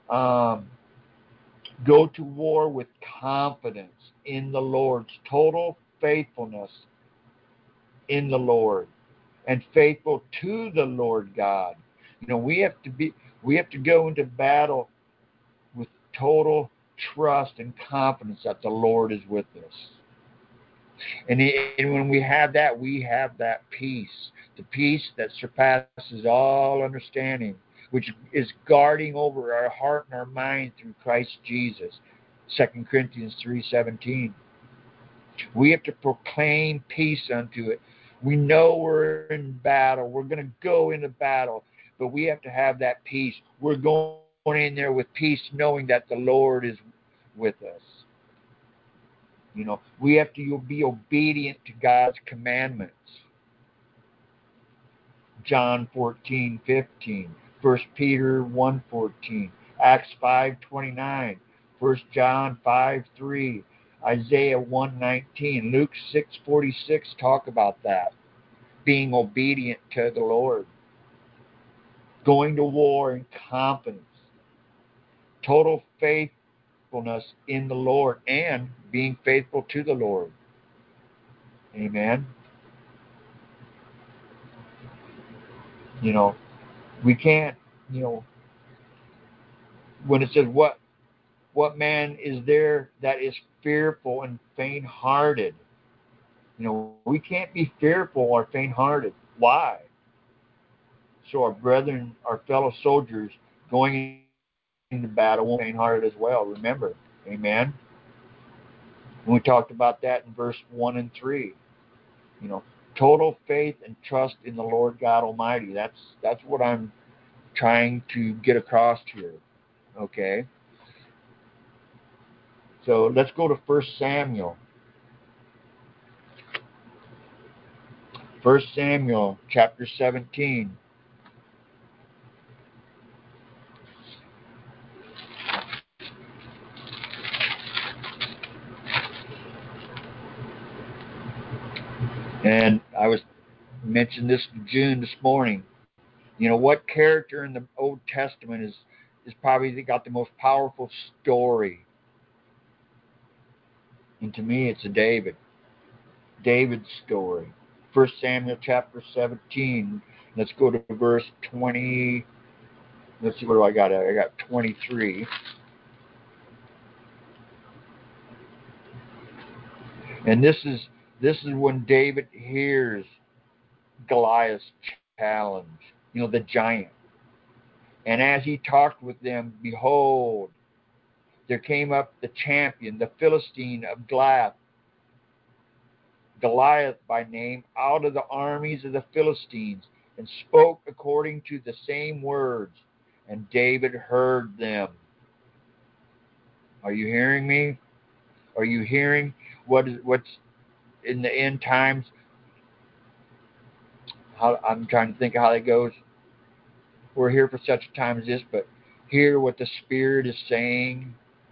go to war with confidence in the Lord's total faithfulness in the Lord, and faithful to the Lord God. We have to go into battle with total trust and confidence that the Lord is with us. And when we have that peace, the peace that surpasses all understanding, which is guarding over our heart and our mind through Christ Jesus. 2 Corinthians 3:17. We have to proclaim peace unto it. We know we're in battle. We're going to go into battle, but we have to have that peace. We're going in there with peace, knowing that the Lord is with us. We have to be obedient to God's commandments. John 14:15, 1 Peter 1:14, Acts 5:29, 1 John 5:3, Isaiah 1:19, Luke 6:46 talk about that. Being obedient to the Lord. Going to war in confidence. Total faithfulness in the Lord, and being faithful to the Lord. Amen. We can't, when it says, what man is there that is fearful and faint-hearted? We can't be fearful or faint-hearted. Why? So our brethren, our fellow soldiers going into battle won't be faint-hearted as well. Remember. Amen. And we talked about that in verse 1 and 3. Total faith and trust in the Lord God Almighty. That's what I'm trying to get across here. Okay? So let's go to 1 Samuel. 1 Samuel chapter 17. And I was mentioned this to June this morning. What character in the Old Testament is probably got the most powerful story? And to me, it's David. David's story. 1 Samuel chapter 17. Let's go to verse 20. Let's see, what do I got? I got 23. And this is when David hears Goliath's challenge, the giant. And as he talked with them, behold, there came up the champion, the Philistine of Goliath by name, out of the armies of the Philistines, and spoke according to the same words. And David heard them. Are you hearing me? Are you hearing what's in the end times? I'm trying to think of how that goes. We're here for such a time as this, but hear what the Spirit is saying.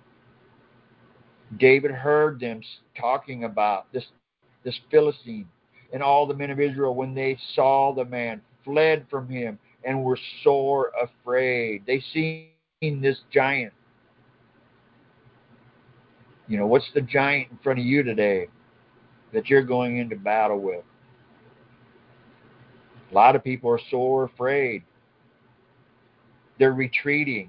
David heard them talking about this Philistine, and all the men of Israel, when they saw the man, fled from him and were sore afraid. They seen this giant. What's the giant in front of you today that you're going into battle with? A lot of people are sore afraid. They're retreating.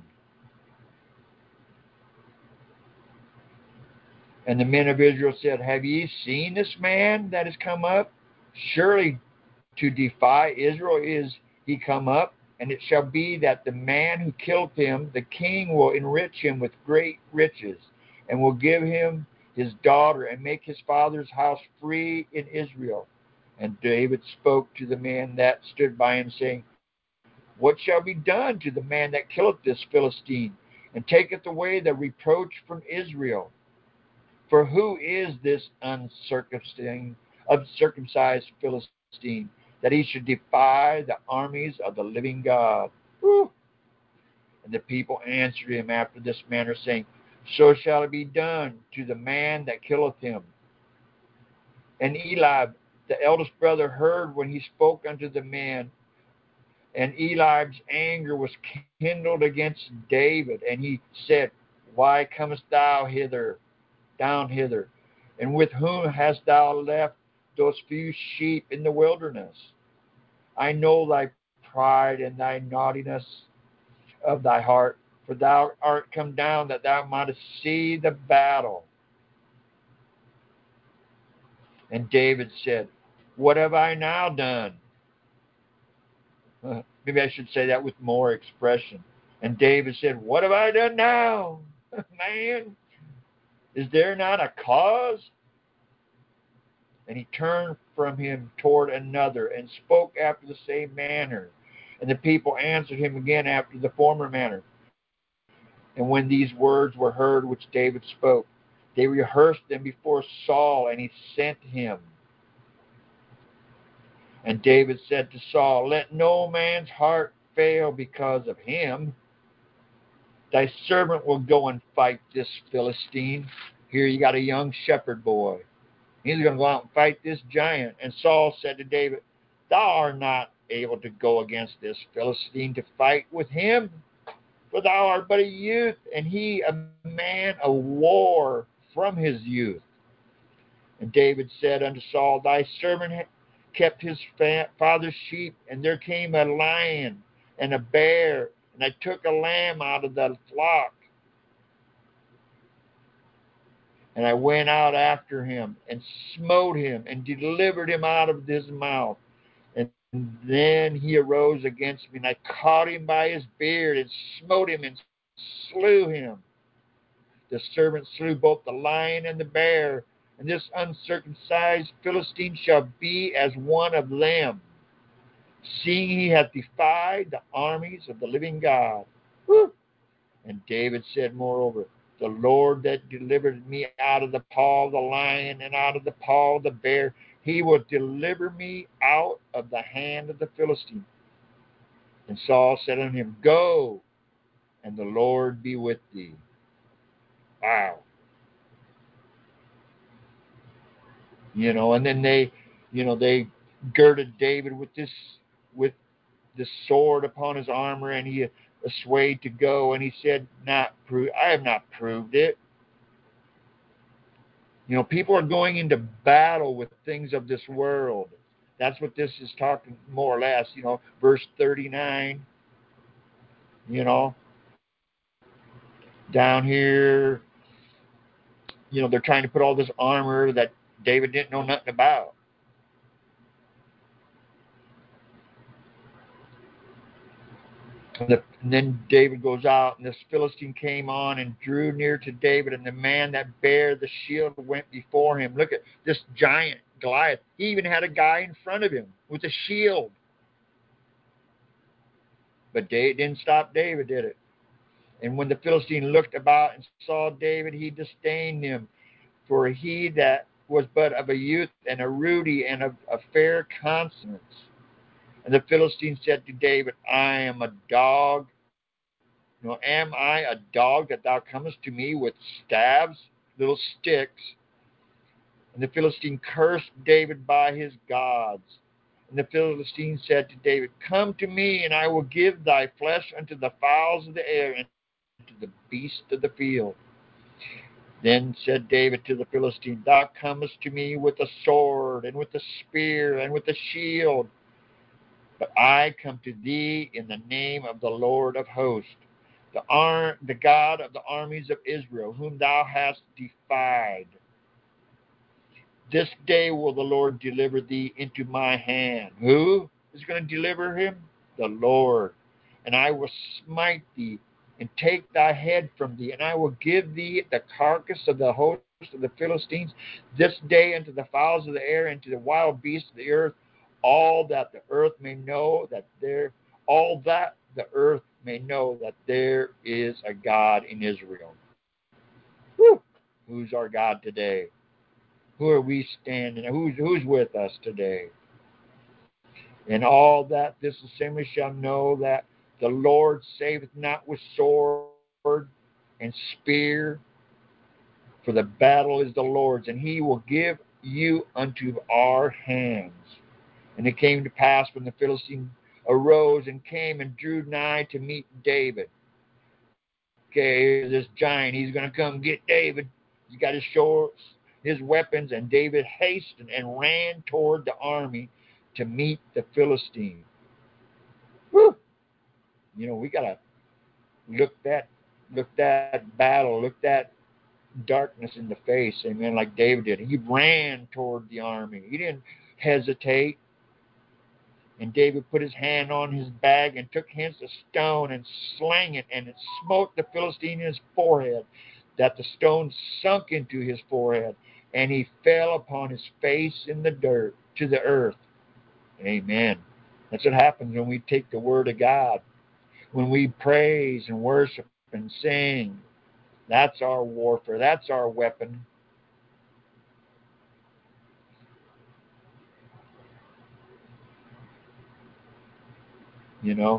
And the men of Israel said, have ye seen this man that has come up? Surely to defy Israel is he come up. And it shall be that the man who killed him, the king will enrich him with great riches, and will give him his daughter, and make his father's house free in Israel. And David spoke to the man that stood by him, saying, what shall be done to the man that killeth this Philistine, and taketh away the reproach from Israel? For who is this uncircumcised Philistine, that he should defy the armies of the living God? Whew. And the people answered him after this manner, saying, so shall it be done to the man that killeth him. And Eliab, the eldest brother, heard when he spoke unto the man. And Eliab's anger was kindled against David, and he said, why comest thou down hither? And with whom hast thou left those few sheep in the wilderness? I know thy pride and thy naughtiness of thy heart, for thou art come down that thou mightest see the battle. And David said, what have I now done? Maybe I should say that with more expression. And David said, what have I done now? Man, is there not a cause? And he turned from him toward another, and spoke after the same manner. And the people answered him again after the former manner. And when these words were heard which David spoke, they rehearsed them before Saul, and he sent him. And David said to Saul, let no man's heart fail because of him. Thy servant will go and fight this Philistine. Here you got a young shepherd boy. He's going to go out and fight this giant. And Saul said to David, thou art not able to go against this Philistine to fight with him, for thou art but a youth, and he a man of war from his youth. And David said unto Saul, thy servant kept his father's sheep, and there came a lion and a bear, and I took a lamb out of the flock. And I went out after him, and smote him, and delivered him out of his mouth. And then he arose against me, and I caught him by his beard, and smote him, and slew him. The servant slew both the lion and the bear, and this uncircumcised Philistine shall be as one of them, seeing he hath defied the armies of the living God. Whew. And David said, moreover, the Lord that delivered me out of the paw of the lion and out of the paw of the bear, he will deliver me out of the hand of the Philistine. And Saul said unto him, go, and the Lord be with thee. Wow. And then they girded David with this sword upon his armor, and he assayed to go, and he said, I have not proved it. You know, people are going into battle with things of this world. That's what this is talking more or less, you know, verse 39, you know, down here, you know, they're trying to put all this armor that David didn't know nothing about. And then David goes out, and this Philistine came on and drew near to David, and the man that bare the shield went before him. Look at this giant Goliath. He even had a guy in front of him with a shield. But it didn't stop David, did it? And when the Philistine looked about and saw David, he disdained him, for he that was but of a youth and a ruddy and of a fair countenance. And the Philistine said to David, I am a dog. No, am I a dog that thou comest to me with staves, little sticks? And the Philistine cursed David by his gods. And the Philistine said to David, Come to me, and I will give thy flesh unto the fowls of the air and to the beasts of the field. Then said David to the Philistine, Thou comest to me with a sword, and with a spear, and with a shield. But I come to thee in the name of the Lord of hosts, the God of the armies of Israel, whom thou hast defied. This day will the Lord deliver thee into my hand. Who is going to deliver him? The Lord. And I will smite thee and take thy head from thee, and I will give thee the carcass of the host of the Philistines this day unto the fowls of the air and to the wild beasts of the earth, all that the earth may know that there is a God in Israel. Whew. Who's our God today? Who are we standing? Who's with us today? And all that this assembly shall know that the Lord saveth not with sword and spear, for the battle is the Lord's, and he will give you unto our hands. And it came to pass when the Philistine arose and came and drew nigh to meet David. Okay, this giant, he's going to come get David. He's got his swords, his weapons, and David hastened and ran toward the army to meet the Philistine. Whew. You know, we got to look that battle, look that darkness in the face, amen, like David did. He ran toward the army. He didn't hesitate. And David put his hand on his bag and took hence a stone and slang it, and it smote the Philistine in his forehead, that the stone sunk into his forehead, and he fell upon his face in the dirt to the earth. Amen. That's what happens when we take the word of God. When we praise and worship and sing, that's our warfare. That's our weapon. You know,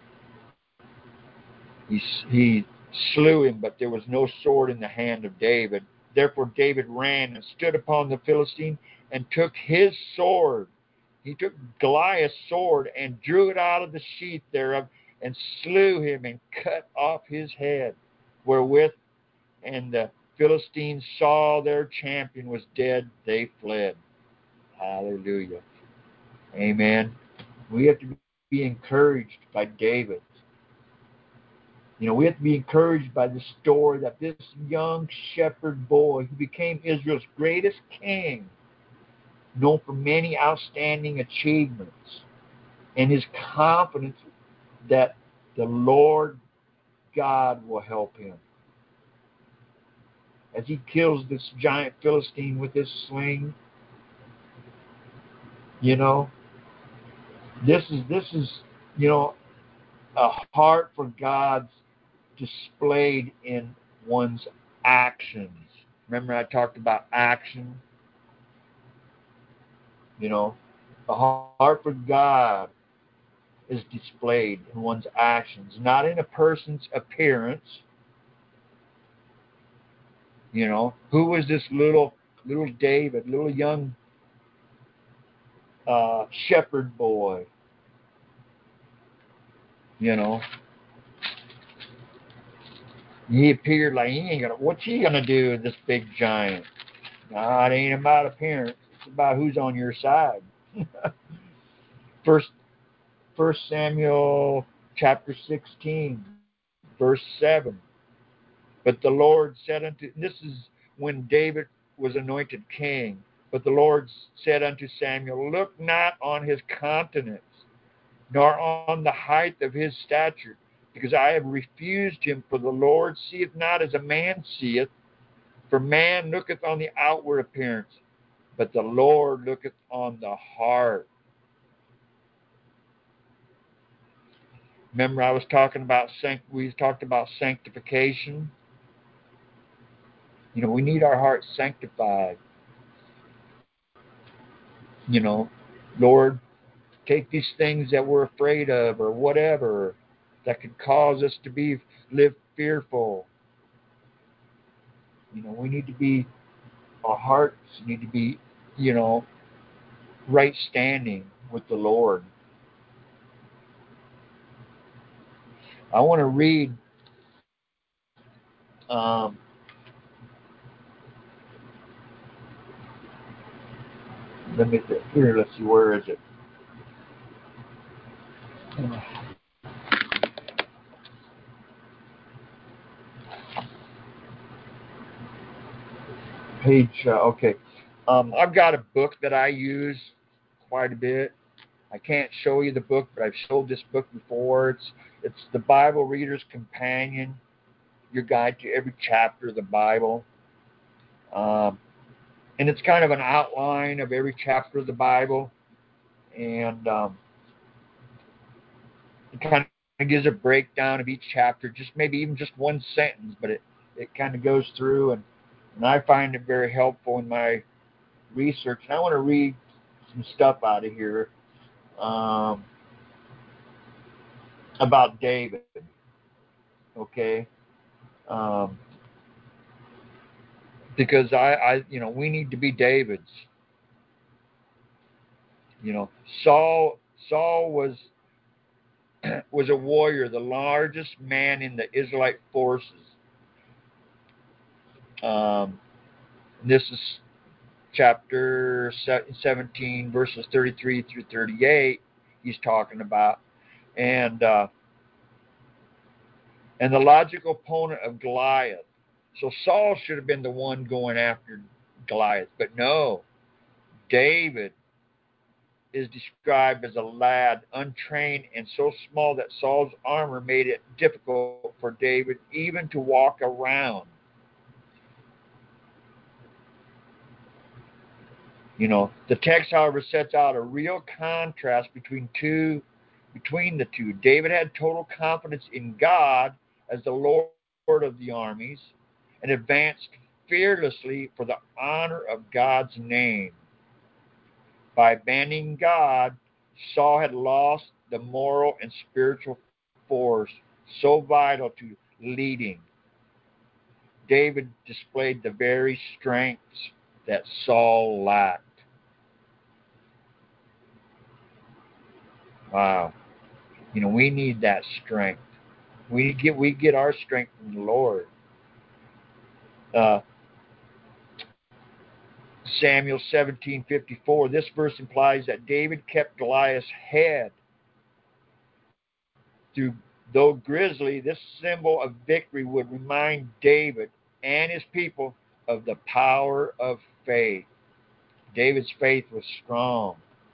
he slew him, but there was no sword in the hand of David. Therefore David ran and stood upon the Philistine and took his sword. He took Goliath's sword and drew it out of the sheath thereof and slew him and cut off his head, wherewith, and the Philistines saw their champion was dead, they fled. Hallelujah. Amen. We have to be encouraged by David. You know, we have to be encouraged by the story that this young shepherd boy who became Israel's greatest king, known for many outstanding achievements, and his confidence that the Lord God will help him. As he kills this giant Philistine with his sling, you know, this is, you know, a heart for God's displayed in one's actions. Remember I talked about action? You know, a heart for God is displayed in one's actions, not in a person's appearance. You know, who was this little David, little young shepherd boy? You know, he appeared like he ain't gonna. What's he gonna do? This big giant. No, it ain't about appearance. It's about who's on your side. First Samuel chapter 16, verse 7. But the Lord said unto, this is when David was anointed king. But the Lord said unto Samuel, look not on his countenance, nor on the height of his stature, because I have refused him. For the Lord seeth not as a man seeth, for man looketh on the outward appearance, but the Lord looketh on the heart. Remember, we talked about sanctification. We need our hearts sanctified. Lord, take these things that we're afraid of or whatever that could cause us to live fearful. We need to be, our hearts need to be, right standing with the Lord. I want to read let's see, where is it? Okay. I've got a book that I use quite a bit. I can't show you the book, but I've showed this book before. It's the Bible Reader's Companion, your guide to every chapter of the Bible. And it's kind of an outline of every chapter of the Bible. And it kind of gives a breakdown of each chapter, just maybe even just one sentence, but it kind of goes through, and I find it very helpful in my research. And I want to read some stuff out of here about David. Okay, because we need to be Davids. Saul was a warrior, the largest man in the Israelite forces. This is chapter 17, verses 33 through 38. He's talking about, and the logical opponent of Goliath. So Saul should have been the one going after Goliath, but no. David is described as a lad, untrained and so small that Saul's armor made it difficult for David even to walk around. The text, however, sets out a real contrast between the two. David had total confidence in God as the Lord of the armies and advanced fearlessly for the honor of God's name. By abandoning God, Saul had lost the moral and spiritual force so vital to leading. David displayed the very strengths that Saul lacked. Wow. We need that strength. We get our strength from the Lord. Samuel 17:54. This verse implies that David kept Goliath's head. Though grisly, this symbol of victory would remind David and his people of the power of faith. David's faith was strong.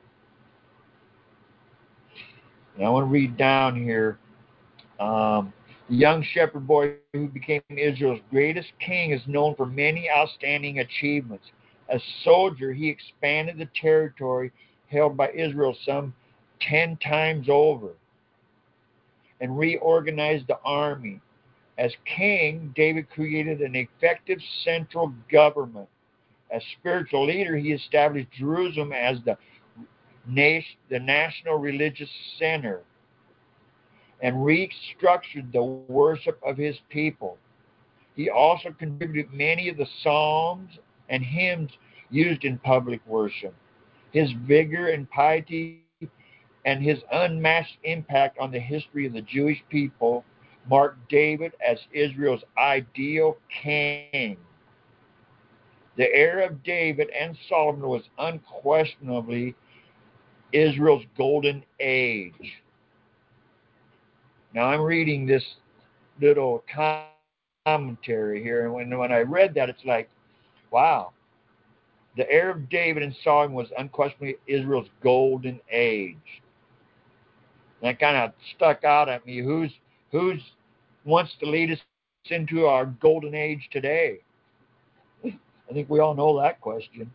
And I want to read down here. The young shepherd boy who became Israel's greatest king is known for many outstanding achievements. As soldier, he expanded the territory held by Israel some 10 times over and reorganized the army. As king, David created an effective central government. As spiritual leader, he established Jerusalem as the national religious center and restructured the worship of his people. He also contributed many of the psalms and hymns used in public worship. His vigor and piety and his unmatched impact on the history of the Jewish people marked David as Israel's ideal king. The era of David and Solomon was unquestionably Israel's golden age. Now I'm reading this little commentary here, and when I read that, it's like, wow. The era of David and Solomon was unquestionably Israel's golden age. And that kind of stuck out at me. Who's wants to lead us into our golden age today? I think we all know that question.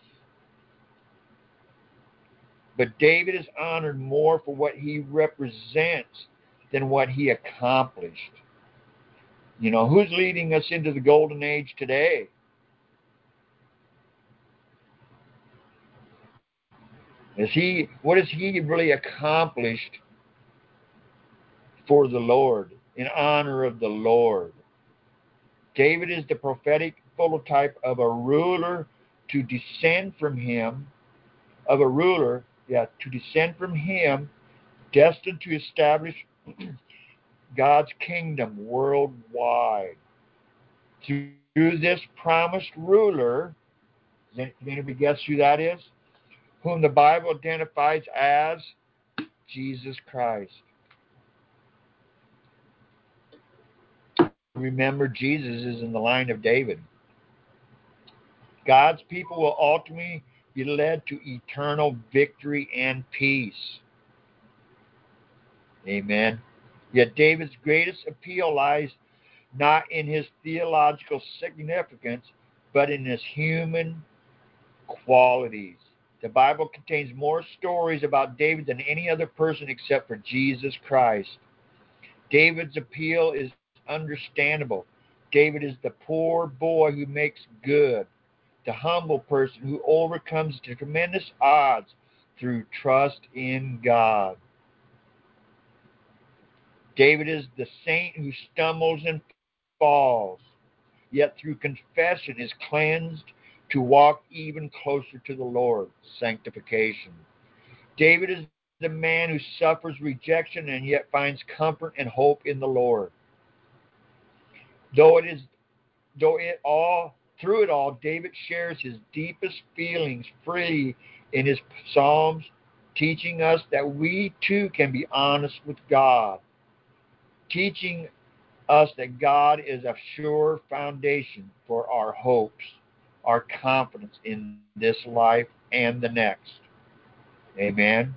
But David is honored more for what he represents than what he accomplished. You know, who's leading us into the golden age today? What has he really accomplished for the Lord, in honor of the Lord? David is the prophetic prototype of a ruler to descend from him, destined to establish God's kingdom worldwide. Through this promised ruler, can anybody guess who that is? Whom the Bible identifies as Jesus Christ. Remember, Jesus is in the line of David. God's people will ultimately be led to eternal victory and peace. Amen. Yet David's greatest appeal lies not in his theological significance, but in his human qualities. The Bible contains more stories about David than any other person except for Jesus Christ. David's appeal is understandable. David is the poor boy who makes good, the humble person who overcomes tremendous odds through trust in God. David is the saint who stumbles and falls, yet through confession is cleansed to walk even closer to the Lord, sanctification. David is the man who suffers rejection and yet finds comfort and hope in the Lord. Through it all, David shares his deepest feelings freely in his Psalms, teaching us that we too can be honest with God, teaching us that God is a sure foundation for our hopes, our confidence in this life and the next. Amen.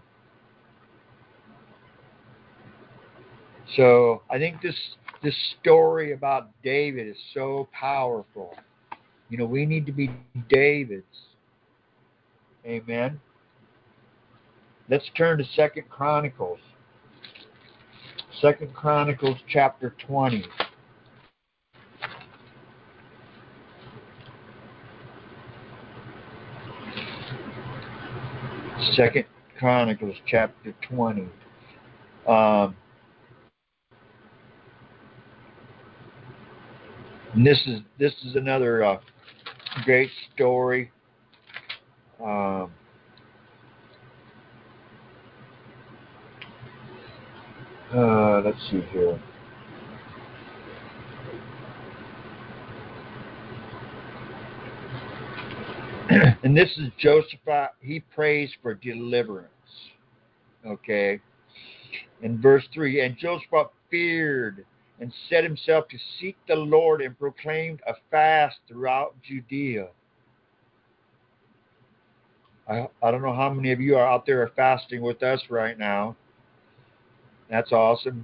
So I think this story about David is so powerful. You know, we need to be Davids. Amen. Let's turn to 2 Chronicles. 2 Chronicles chapter 20. Second Chronicles chapter 20. And this is another great story. Let's see here. And this is Joseph. He prays for deliverance. Okay. In verse 3, and Joseph feared and set himself to seek the Lord and proclaimed a fast throughout Judea. I don't know how many of you are out there are fasting with us right now. That's awesome.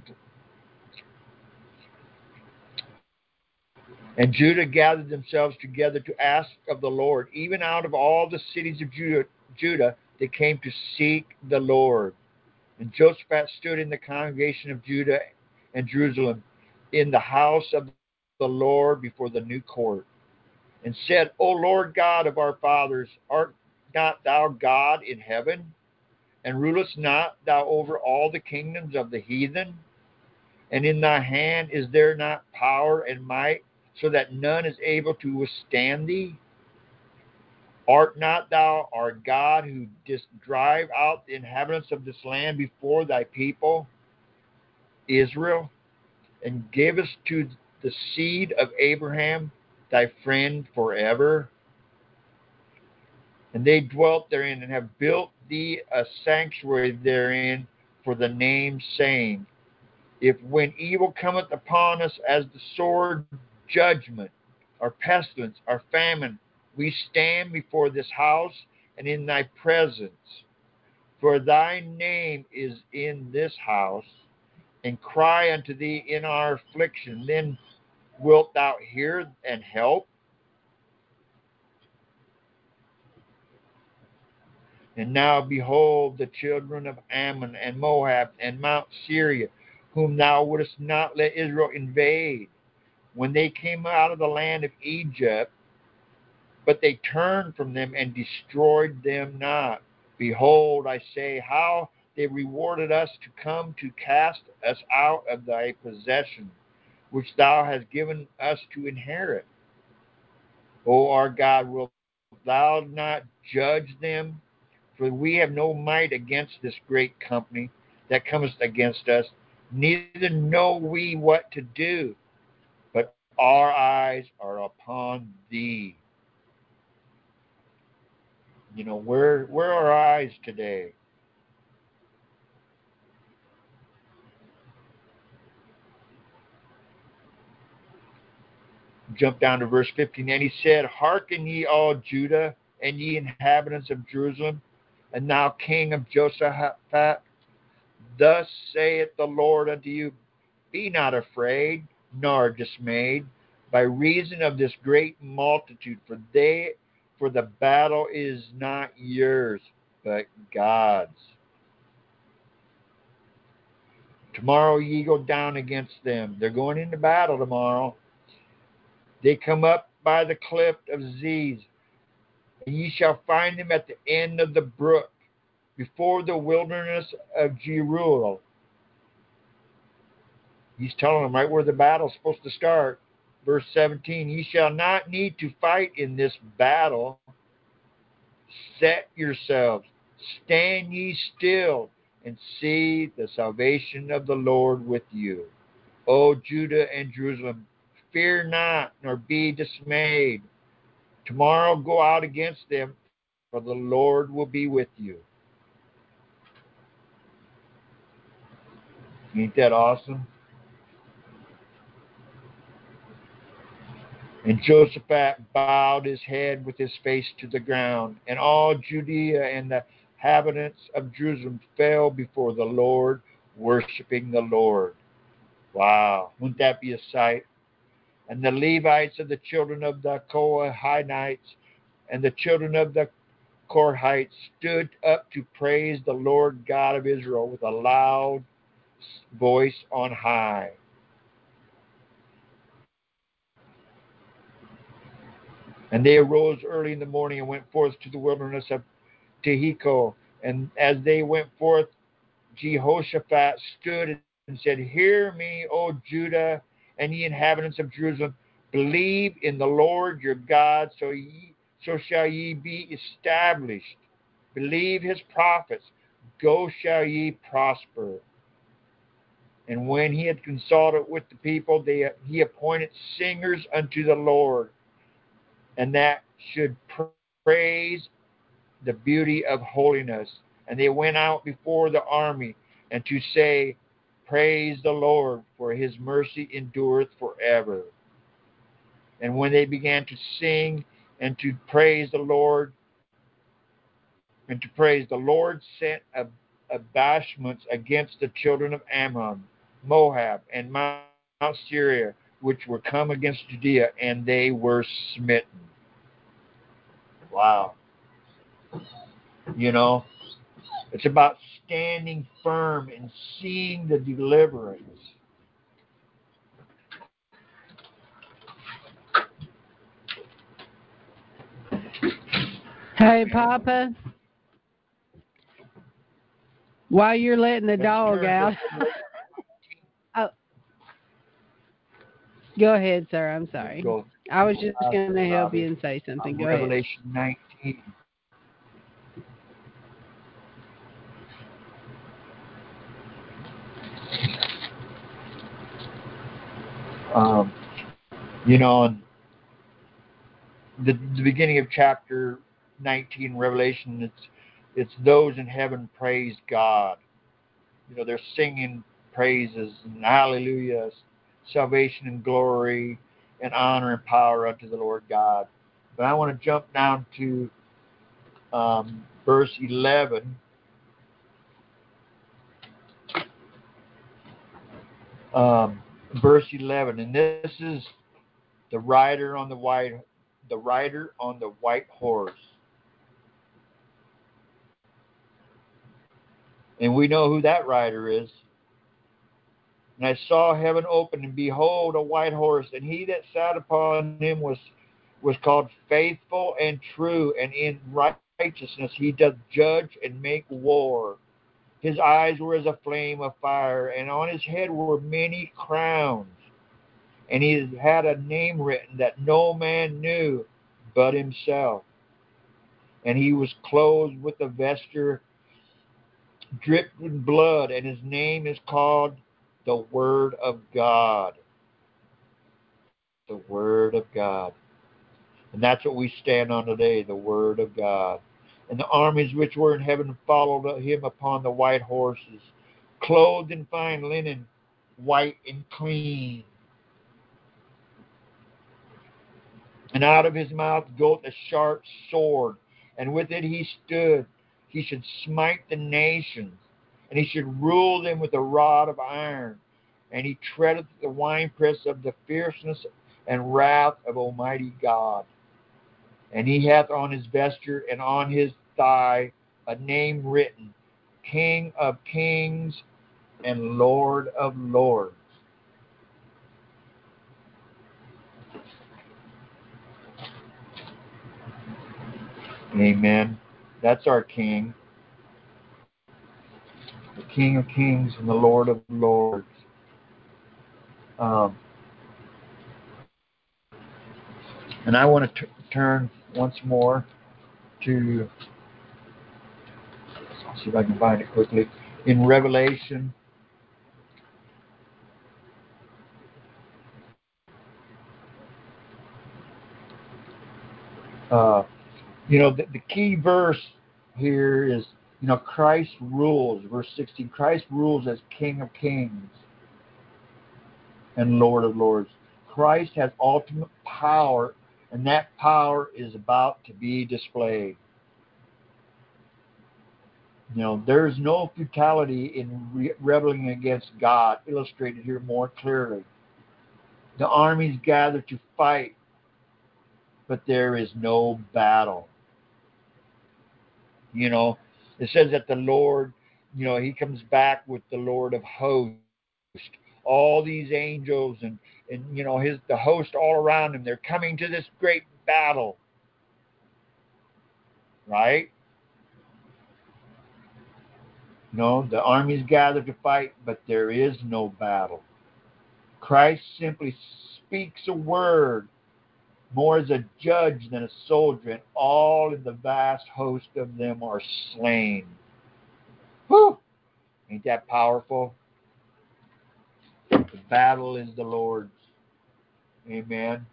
And Judah gathered themselves together to ask of the Lord. Even out of all the cities of Judah, they came to seek the Lord. And Josaphat stood in the congregation of Judah and Jerusalem in the house of the Lord before the new court, and said, O Lord God of our fathers, art not thou God in heaven? And rulest not thou over all the kingdoms of the heathen? And in thy hand is there not power and might, so that none is able to withstand thee? Art not thou our God who didst drive out the inhabitants of this land before thy people, Israel, and gavest to the seed of Abraham thy friend forever? And they dwelt therein, and have built thee a sanctuary therein for the name's saying, if when evil cometh upon us as the sword, judgment, or pestilence, or famine, we stand before this house and in thy presence. For thy name is in this house, and cry unto thee in our affliction. Then wilt thou hear and help? And now behold the children of Ammon and Moab and Mount Syria, whom thou wouldest not let Israel invade, when they came out of the land of Egypt, but they turned from them and destroyed them not. Behold, I say, how they rewarded us to come to cast us out of thy possession, which thou hast given us to inherit. O our God, wilt thou not judge them? For we have no might against this great company that cometh against us, neither know we what to do, but our eyes are upon thee. Where are our eyes today? Jump down to verse 15. And he said, hearken ye all Judah, and ye inhabitants of Jerusalem, and thou king of Jehoshaphat, thus saith the Lord unto you, be not afraid, nor dismayed, by reason of this great multitude, for the battle is not yours, but God's. Tomorrow ye go down against them. They're going into battle tomorrow. They come up by the cliff of Ziz, and ye shall find them at the end of the brook, before the wilderness of Jeruel. He's telling them right where the battle's supposed to start. Verse 17, ye shall not need to fight in this battle. Set yourselves, stand ye still, and see the salvation of the Lord with you. O Judah and Jerusalem, fear not, nor be dismayed. Tomorrow go out against them, for the Lord will be with you. Ain't that awesome? And Jehoshaphat bowed his head with his face to the ground, and all Judea and the inhabitants of Jerusalem fell before the Lord, worshiping the Lord. Wow, wouldn't that be a sight? And the Levites of the children of the Kohathites and the children of the Korhites stood up to praise the Lord God of Israel with a loud voice on high. And they arose early in the morning and went forth to the wilderness of Tehico. And as they went forth, Jehoshaphat stood and said, hear me, O Judah, and ye inhabitants of Jerusalem. Believe in the Lord your God, so shall ye be established. Believe his prophets, go shall ye prosper. And when he had consulted with the people, he appointed singers unto the Lord, and that should praise the beauty of holiness. And they went out before the army, and to say, praise the Lord, for his mercy endureth forever. And when they began to sing and to praise the Lord, the Lord sent abashments against the children of Ammon, Moab, and Mount Syria, which were come against Judea, and they were smitten. Wow. It's about standing firm and seeing the deliverance. Hey, Papa, while you're letting the dog out. Oh, go ahead, sir. I'm sorry. I was just going to help you and say something. Go Revelation ahead. 19. The beginning of chapter 19 Revelation, it's those in heaven praise God. You know, they're singing praises and hallelujah, salvation and glory and honor and power unto the Lord God. But I want to jump down to verse 11. Verse 11, and this is the rider on the white horse. And we know who that rider is. And I saw heaven open, and behold, a white horse, and he that sat upon him was called Faithful and True, and in righteousness he doth judge and make war. His eyes were as a flame of fire, and on his head were many crowns. And he had a name written that no man knew but himself. And he was clothed with a vesture dripped in blood, and his name is called the Word of God. The Word of God. And that's what we stand on today, the Word of God. And the armies which were in heaven followed him upon the white horses, clothed in fine linen, white and clean. And out of his mouth goeth a sharp sword, and with it he stood. He should smite the nations, and he should rule them with a rod of iron. And he treadeth the winepress of the fierceness and wrath of Almighty God. And he hath on his vesture and on his thigh a name written, King of Kings and Lord of Lords. Amen. That's our King. The King of Kings and the Lord of Lords. And I want to turn once more to, let's see if I can find it quickly, in Revelation. The key verse here is, Christ rules. Verse 16, Christ rules as King of Kings and Lord of Lords. Christ has ultimate power, and that power is about to be displayed. There's no futility in rebelling against God, illustrated here more clearly. The armies gather to fight, but there is no battle. It says that the Lord, he comes back with the Lord of hosts, all these angels and the host all around him. They're coming to this great battle, right? The armies gather to fight, but there is no battle. Christ simply speaks a word, more as a judge than a soldier, and all in the vast host of them are slain. Whew! Ain't that powerful? The battle is the Lord's. Amen.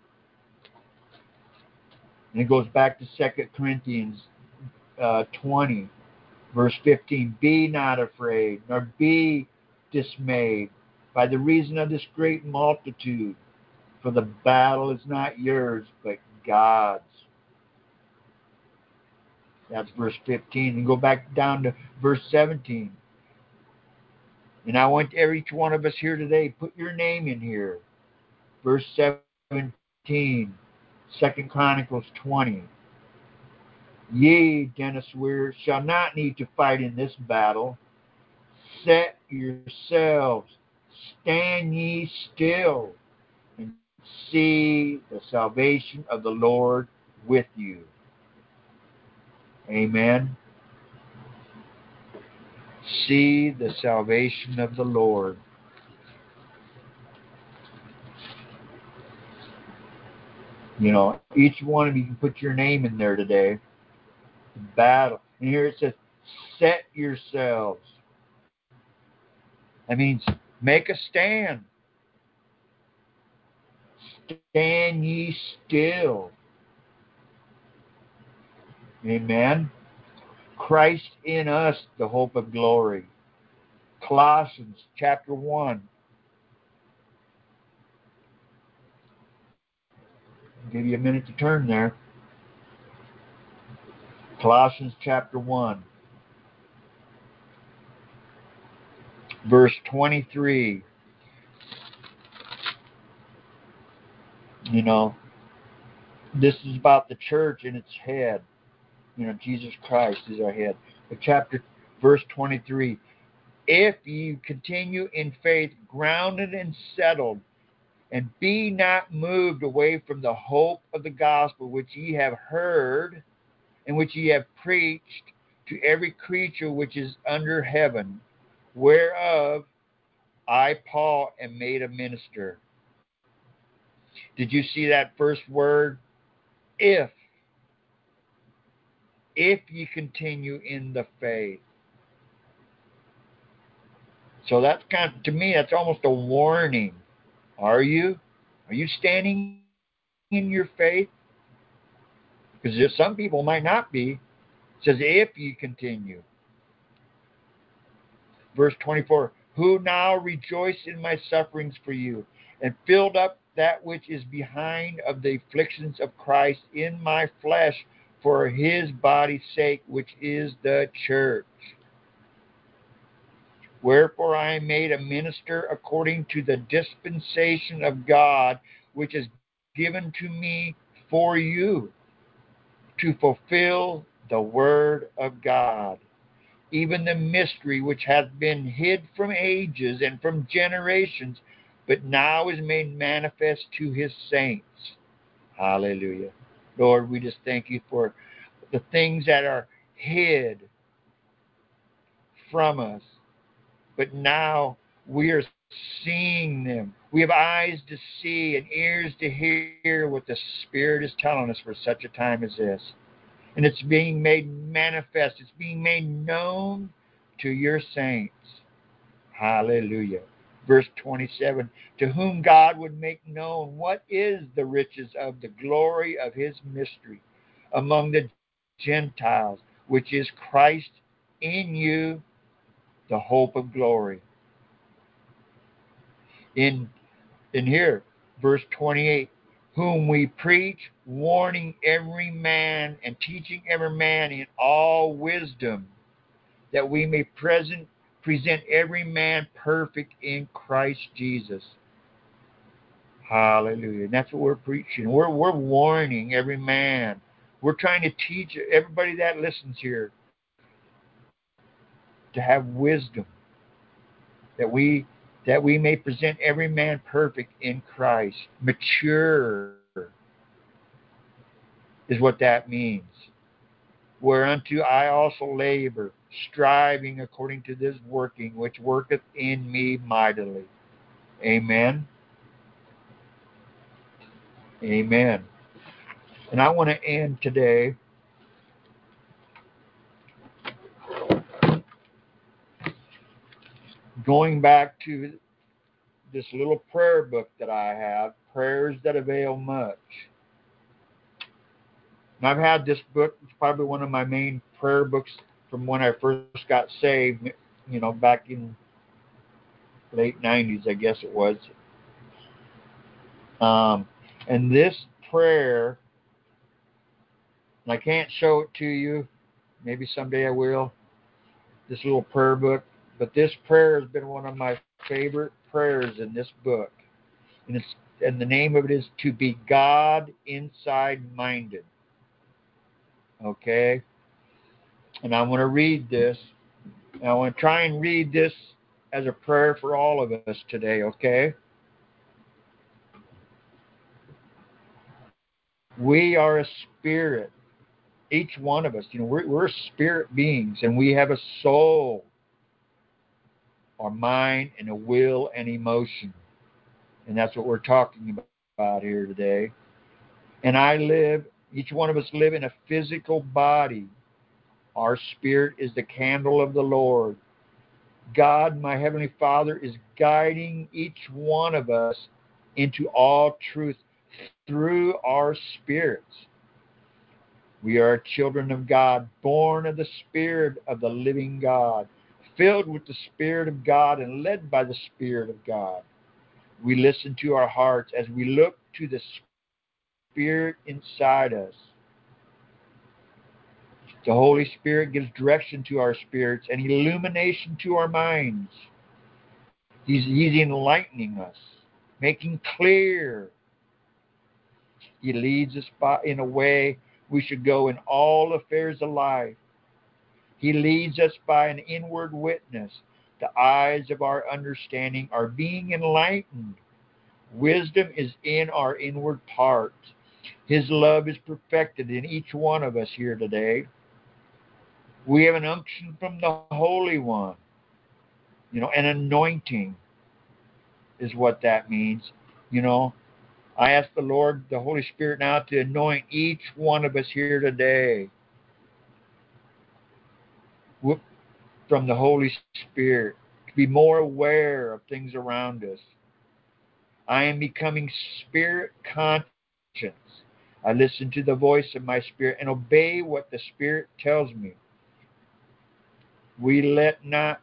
And it goes back to 2 Corinthians 20, verse 15. Be not afraid, nor be dismayed by the reason of this great multitude, for the battle is not yours, but God's. That's verse 15. And go back down to verse 17. And I want every one of us here today, put your name in here. Verse 17, 2 Chronicles 20. Ye, Dennis Weir, shall not need to fight in this battle. Set yourselves, stand ye still, and see the salvation of the Lord with you. Amen. See the salvation of the Lord. Each one of you can put your name in there today. Battle. And here it says, set yourselves. That means make a stand. Stand ye still. Amen. Christ in us, the hope of glory. Colossians chapter 1. I'll give you a minute to turn there. Colossians chapter 1, verse 23. You know, this is about the church and its head. You know, Jesus Christ is our head. But verse 23. If you continue in faith, grounded and settled, and be not moved away from the hope of the gospel which ye have heard, and which ye have preached to every creature which is under heaven, whereof I, Paul, am made a minister. Did you see that first word? If. If ye continue in the faith. So that's to me, that's almost a warning. Are you? Are you standing in your faith? Because some people might not be. It says, if you continue. Verse 24, who now rejoice in my sufferings for you, and filled up that which is behind of the afflictions of Christ in my flesh for his body's sake, which is the church. Wherefore I am made a minister according to the dispensation of God, which is given to me for you, to fulfill the word of God, even the mystery which hath been hid from ages and from generations, but now is made manifest to his saints. Hallelujah. Lord, we just thank you for the things that are hid from us, but now we are seeing them. We have eyes to see and ears to hear what the Spirit is telling us for such a time as this. And it's being made manifest. It's being made known to your saints. Hallelujah. Verse 27, to whom God would make known what is the riches of the glory of his mystery among the Gentiles, which is Christ in you, the hope of glory. In here, verse 28, whom we preach, warning every man and teaching every man in all wisdom, that we may present every man perfect in Christ Jesus. Hallelujah. And that's what we're preaching. We're warning every man. We're trying to teach everybody that listens here to have wisdom, that we may present every man perfect in Christ. Mature is what that means. Whereunto I also labor, striving according to this working which worketh in me mightily. Amen. Amen. And I want to end today going back to this little prayer book that I have, Prayers That Avail Much. And I've had this book. It's probably one of my main prayer books from when I first got saved, back in late 90s, I guess it was. And this prayer, and I can't show it to you. Maybe someday I will. This little prayer book. But this prayer has been one of my favorite prayers in this book. And the name of it is To Be God Inside Minded. Okay? And I want to read this. And I want to try and read this as a prayer for all of us today, okay? We are a spirit. Each one of us, we're spirit beings, and we have a soul, our mind, and a will and emotion. And that's what we're talking about here today. And each one of us live in a physical body. Our spirit is the candle of the Lord. God, my Heavenly Father, is guiding each one of us into all truth through our spirits. We are children of God, born of the Spirit of the living God, filled with the Spirit of God and led by the Spirit of God. We listen to our hearts as we look to the Spirit inside us. The Holy Spirit gives direction to our spirits and illumination to our minds. He's enlightening us, making clear. He leads us in a way we should go in all affairs of life. He leads us by an inward witness. The eyes of our understanding are being enlightened. Wisdom is in our inward parts. His love is perfected in each one of us here today. We have an unction from the Holy One. An anointing is what that means. I ask the Lord, the Holy Spirit now to anoint each one of us here today from the Holy Spirit, to be more aware of things around us. I am becoming spirit conscious. I listen to the voice of my spirit and obey what the Spirit tells me. We let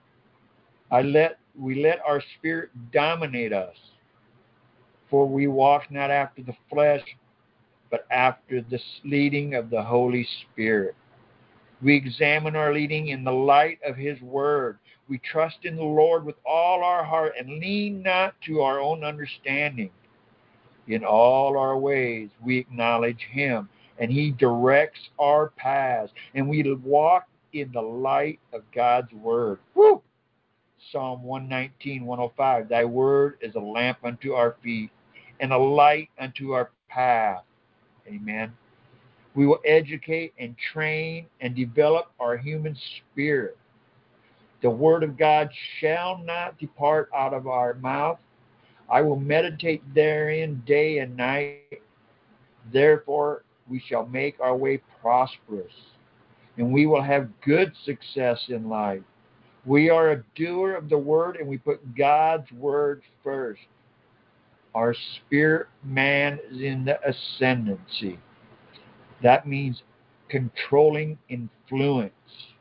our spirit dominate us, for we walk not after the flesh, but after the leading of the Holy Spirit. We examine our leading in the light of His Word. We trust in the Lord with all our heart and lean not to our own understanding. In all our ways we acknowledge Him, and He directs our paths, and we walk in the light of God's Word. Woo! Psalm 119, 105. Thy Word is a lamp unto our feet and a light unto our path. Amen. We will educate and train and develop our human spirit. The Word of God shall not depart out of our mouth. I will meditate therein day and night. Therefore, we shall make our way prosperous, and we will have good success in life. We are a doer of the Word, and we put God's Word first. Our spirit man is in the ascendancy. That means controlling influence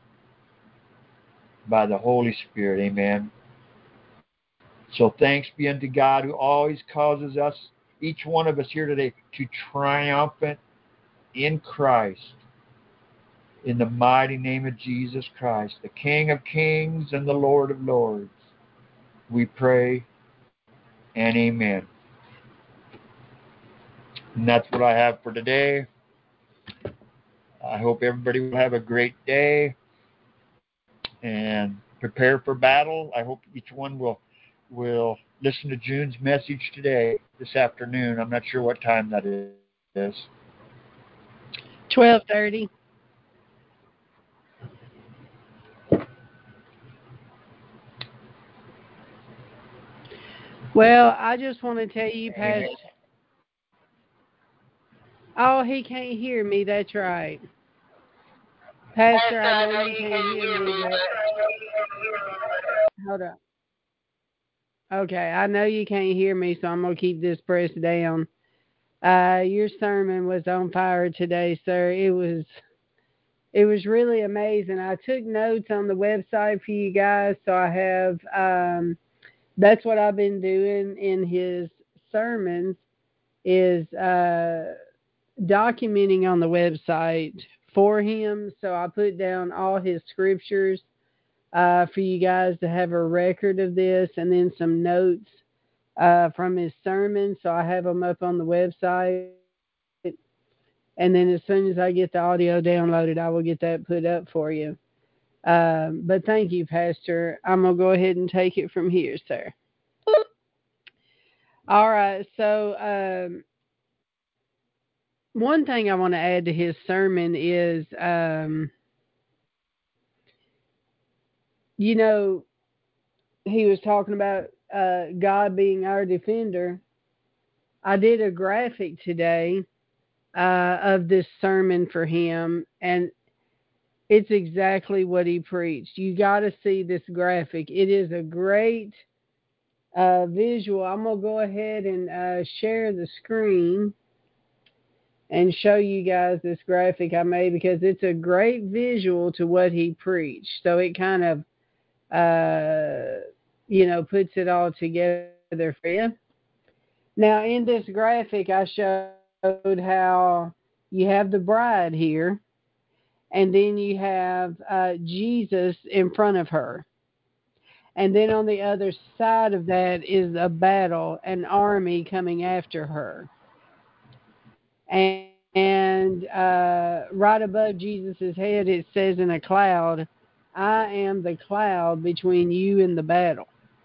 by the Holy Spirit. Amen. So thanks be unto God who always causes us, each one of us here today, to triumphant in Christ. In the mighty name of Jesus Christ, the King of kings and the Lord of lords, we pray and amen. And that's what I have for today. I hope everybody will have a great day and prepare for battle. I hope each one will listen to June's message today, this afternoon. I'm not sure what time that is. 12:30. Well, I just want to tell you, Pastor. Oh, he can't hear me. That's right. Pastor, I know you can't hear me, but hold on. Okay, I know you can't hear me, so I'm going to keep this pressed down. Your sermon was on fire today, sir. It was really amazing. I took notes on the website for you guys, so I have that's what I've been doing in his sermons is documenting on the website for him. So I put down all his scriptures for you guys to have a record of this, and then some notes from his sermon. So I have them up on the website. And then as soon as I get the audio downloaded, I will get that put up for you. But thank you, Pastor. I'm going to go ahead and take it from here, sir. All right. So one thing I want to add to his sermon is, he was talking about God being our defender. I did a graphic today of this sermon for him, and it's exactly what he preached. You got to see this graphic. It is a great visual. I'm going to go ahead and share the screen. and show you guys this graphic I made because it's a great visual to what he preached. So it kind of, puts it all together for you. Now, in this graphic, I showed how you have the bride here, and then you have Jesus in front of her. And then on the other side of that is a battle, an army coming after her. And right above Jesus' head, it says in a cloud, I am the cloud between you and the battle.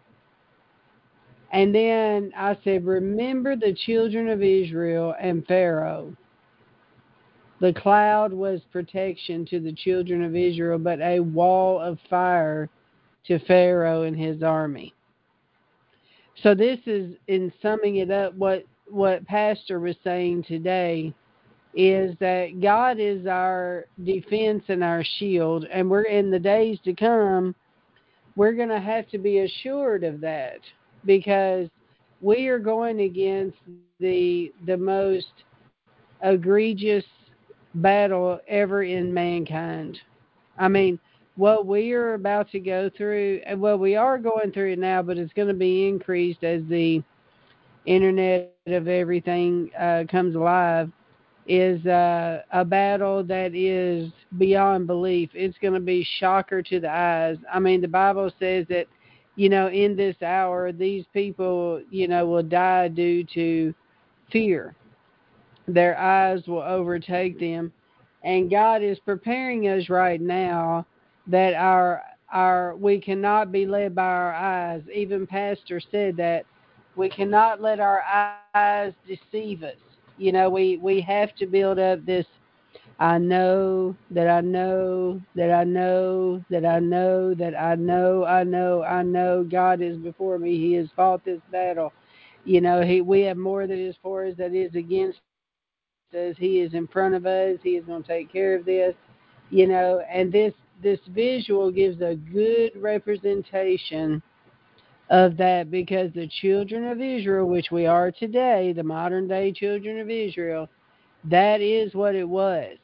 And then I said, remember the children of Israel and Pharaoh. The cloud was protection to the children of Israel, but a wall of fire to Pharaoh and his army. So this is, in summing it up, what Pastor was saying today is that God is our defense and our shield, and we're in the days to come, we're going to have to be assured of that because we are going against the most egregious battle ever in mankind. I mean, what we are about to go through, well, we are going through it now, but it's going to be increased as the Internet of Everything comes alive, is a battle that is beyond belief. It's going to be shocker to the eyes. I mean, the Bible says that, in this hour, these people, will die due to fear. Their eyes will overtake them. And God is preparing us right now that our we cannot be led by our eyes. Even Pastor said that we cannot let our eyes deceive us. We have to build up this I know that I know that I know that I know that I know God is before me. He has fought this battle. We have more that is for us that is against us. He is in front of us. He is going to take care of this. And this visual gives a good representation of that because the children of Israel, which we are today, the modern day children of Israel, that is what it was.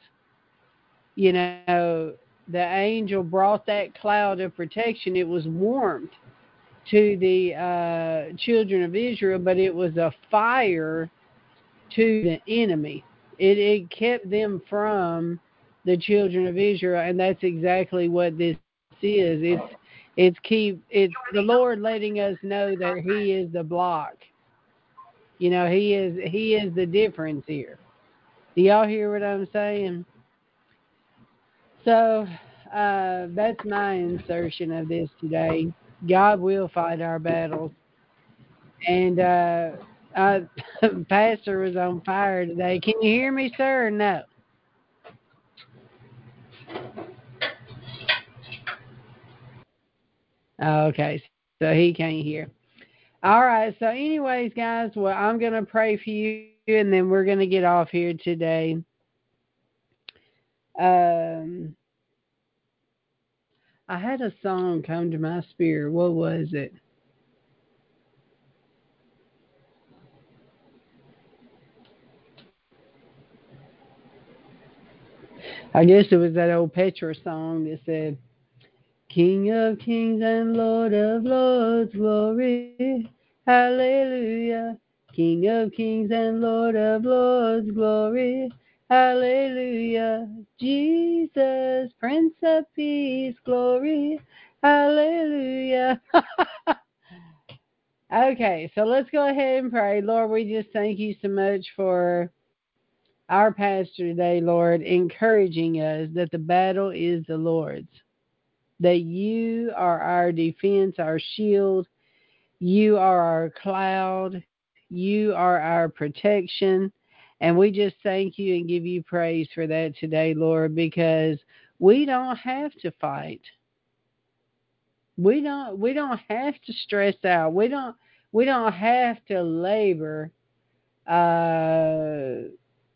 The angel brought that cloud of protection. It was warmth to the children of Israel, but it was a fire to the enemy. It kept them from the children of Israel, and that's exactly what this is. It's the Lord letting us know that He is the block. He is the difference here. Do y'all hear what I'm saying? So that's my insertion of this today. God will fight our battles. And Pastor was on fire today. Can you hear me, sir, or no? Okay, so he can't hear. All right, so anyways, guys, well, I'm going to pray for you, and then we're going to get off here today. I had a song come to my spirit. What was it? I guess it was that old Petra song that said, King of kings and Lord of lords, glory, hallelujah. King of kings and Lord of lords, glory, hallelujah. Jesus, Prince of peace, glory, hallelujah. Okay, so let's go ahead and pray. Lord, we just thank you so much for our pastor today, Lord, encouraging us that the battle is the Lord's, that you are our defense, our shield, you are our cloud, you are our protection, and we just thank you and give you praise for that today, Lord, because we don't have to fight. We don't have to stress out. We don't have to labor uh,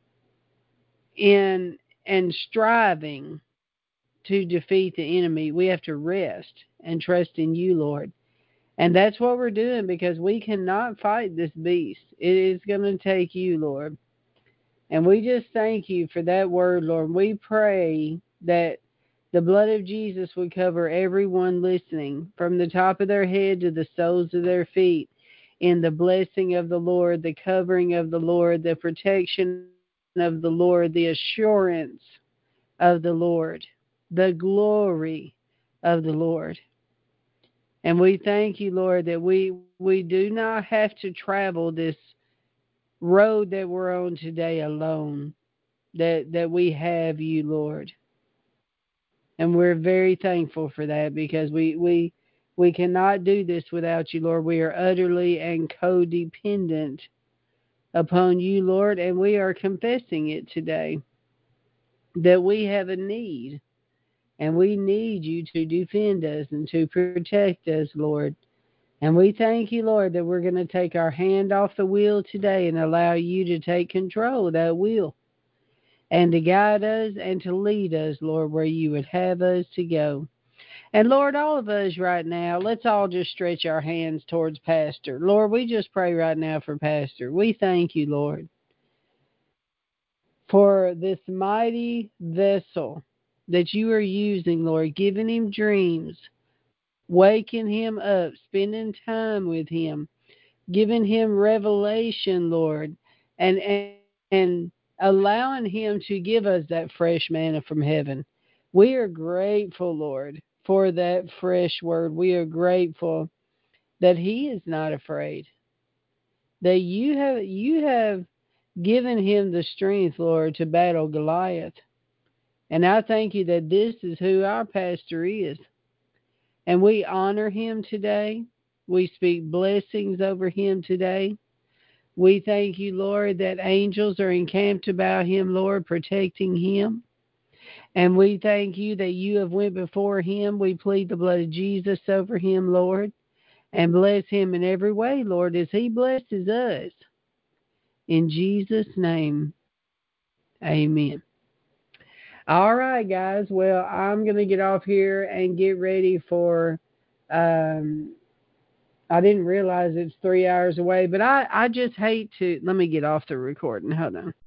in and striving to defeat the enemy. We have to rest and trust in you, Lord. And that's what we're doing because we cannot fight this beast. It is going to take you, Lord. And we just thank you for that word, Lord. We pray that the blood of Jesus would cover everyone listening, from the top of their head to the soles of their feet, in the blessing of the Lord, the covering of the Lord, the protection of the Lord, the assurance of the Lord, the glory of the Lord. And we thank you, Lord, that we do not have to travel this road that we're on today alone, that we have you, Lord. And we're very thankful for that, because we cannot do this without you, Lord. We are utterly and codependent upon you, Lord, and we are confessing it today, that we have a need, and we need you to defend us and to protect us, Lord. And we thank you, Lord, that we're going to take our hand off the wheel today and allow you to take control of that wheel, and to guide us and to lead us, Lord, where you would have us to go. And Lord, all of us right now, let's all just stretch our hands towards Pastor. Lord, we just pray right now for Pastor. We thank you, Lord, for this mighty vessel that you are using, Lord, giving him dreams, waking him up, spending time with him, giving him revelation, Lord, and allowing him to give us that fresh manna from heaven. We are grateful, Lord, for that fresh word. We are grateful that he is not afraid, that you have given him the strength, Lord, to battle Goliath. And I thank you that this is who our pastor is. And we honor him today. We speak blessings over him today. We thank you, Lord, that angels are encamped about him, Lord, protecting him. And we thank you that you have went before him. We plead the blood of Jesus over him, Lord, and bless him in every way, Lord, as he blesses us. In Jesus' name, amen. All right, guys. Well, I'm going to get off here and get ready for... I didn't realize it's 3 hours away, but I just hate to... Let me get off the recording. Hold on.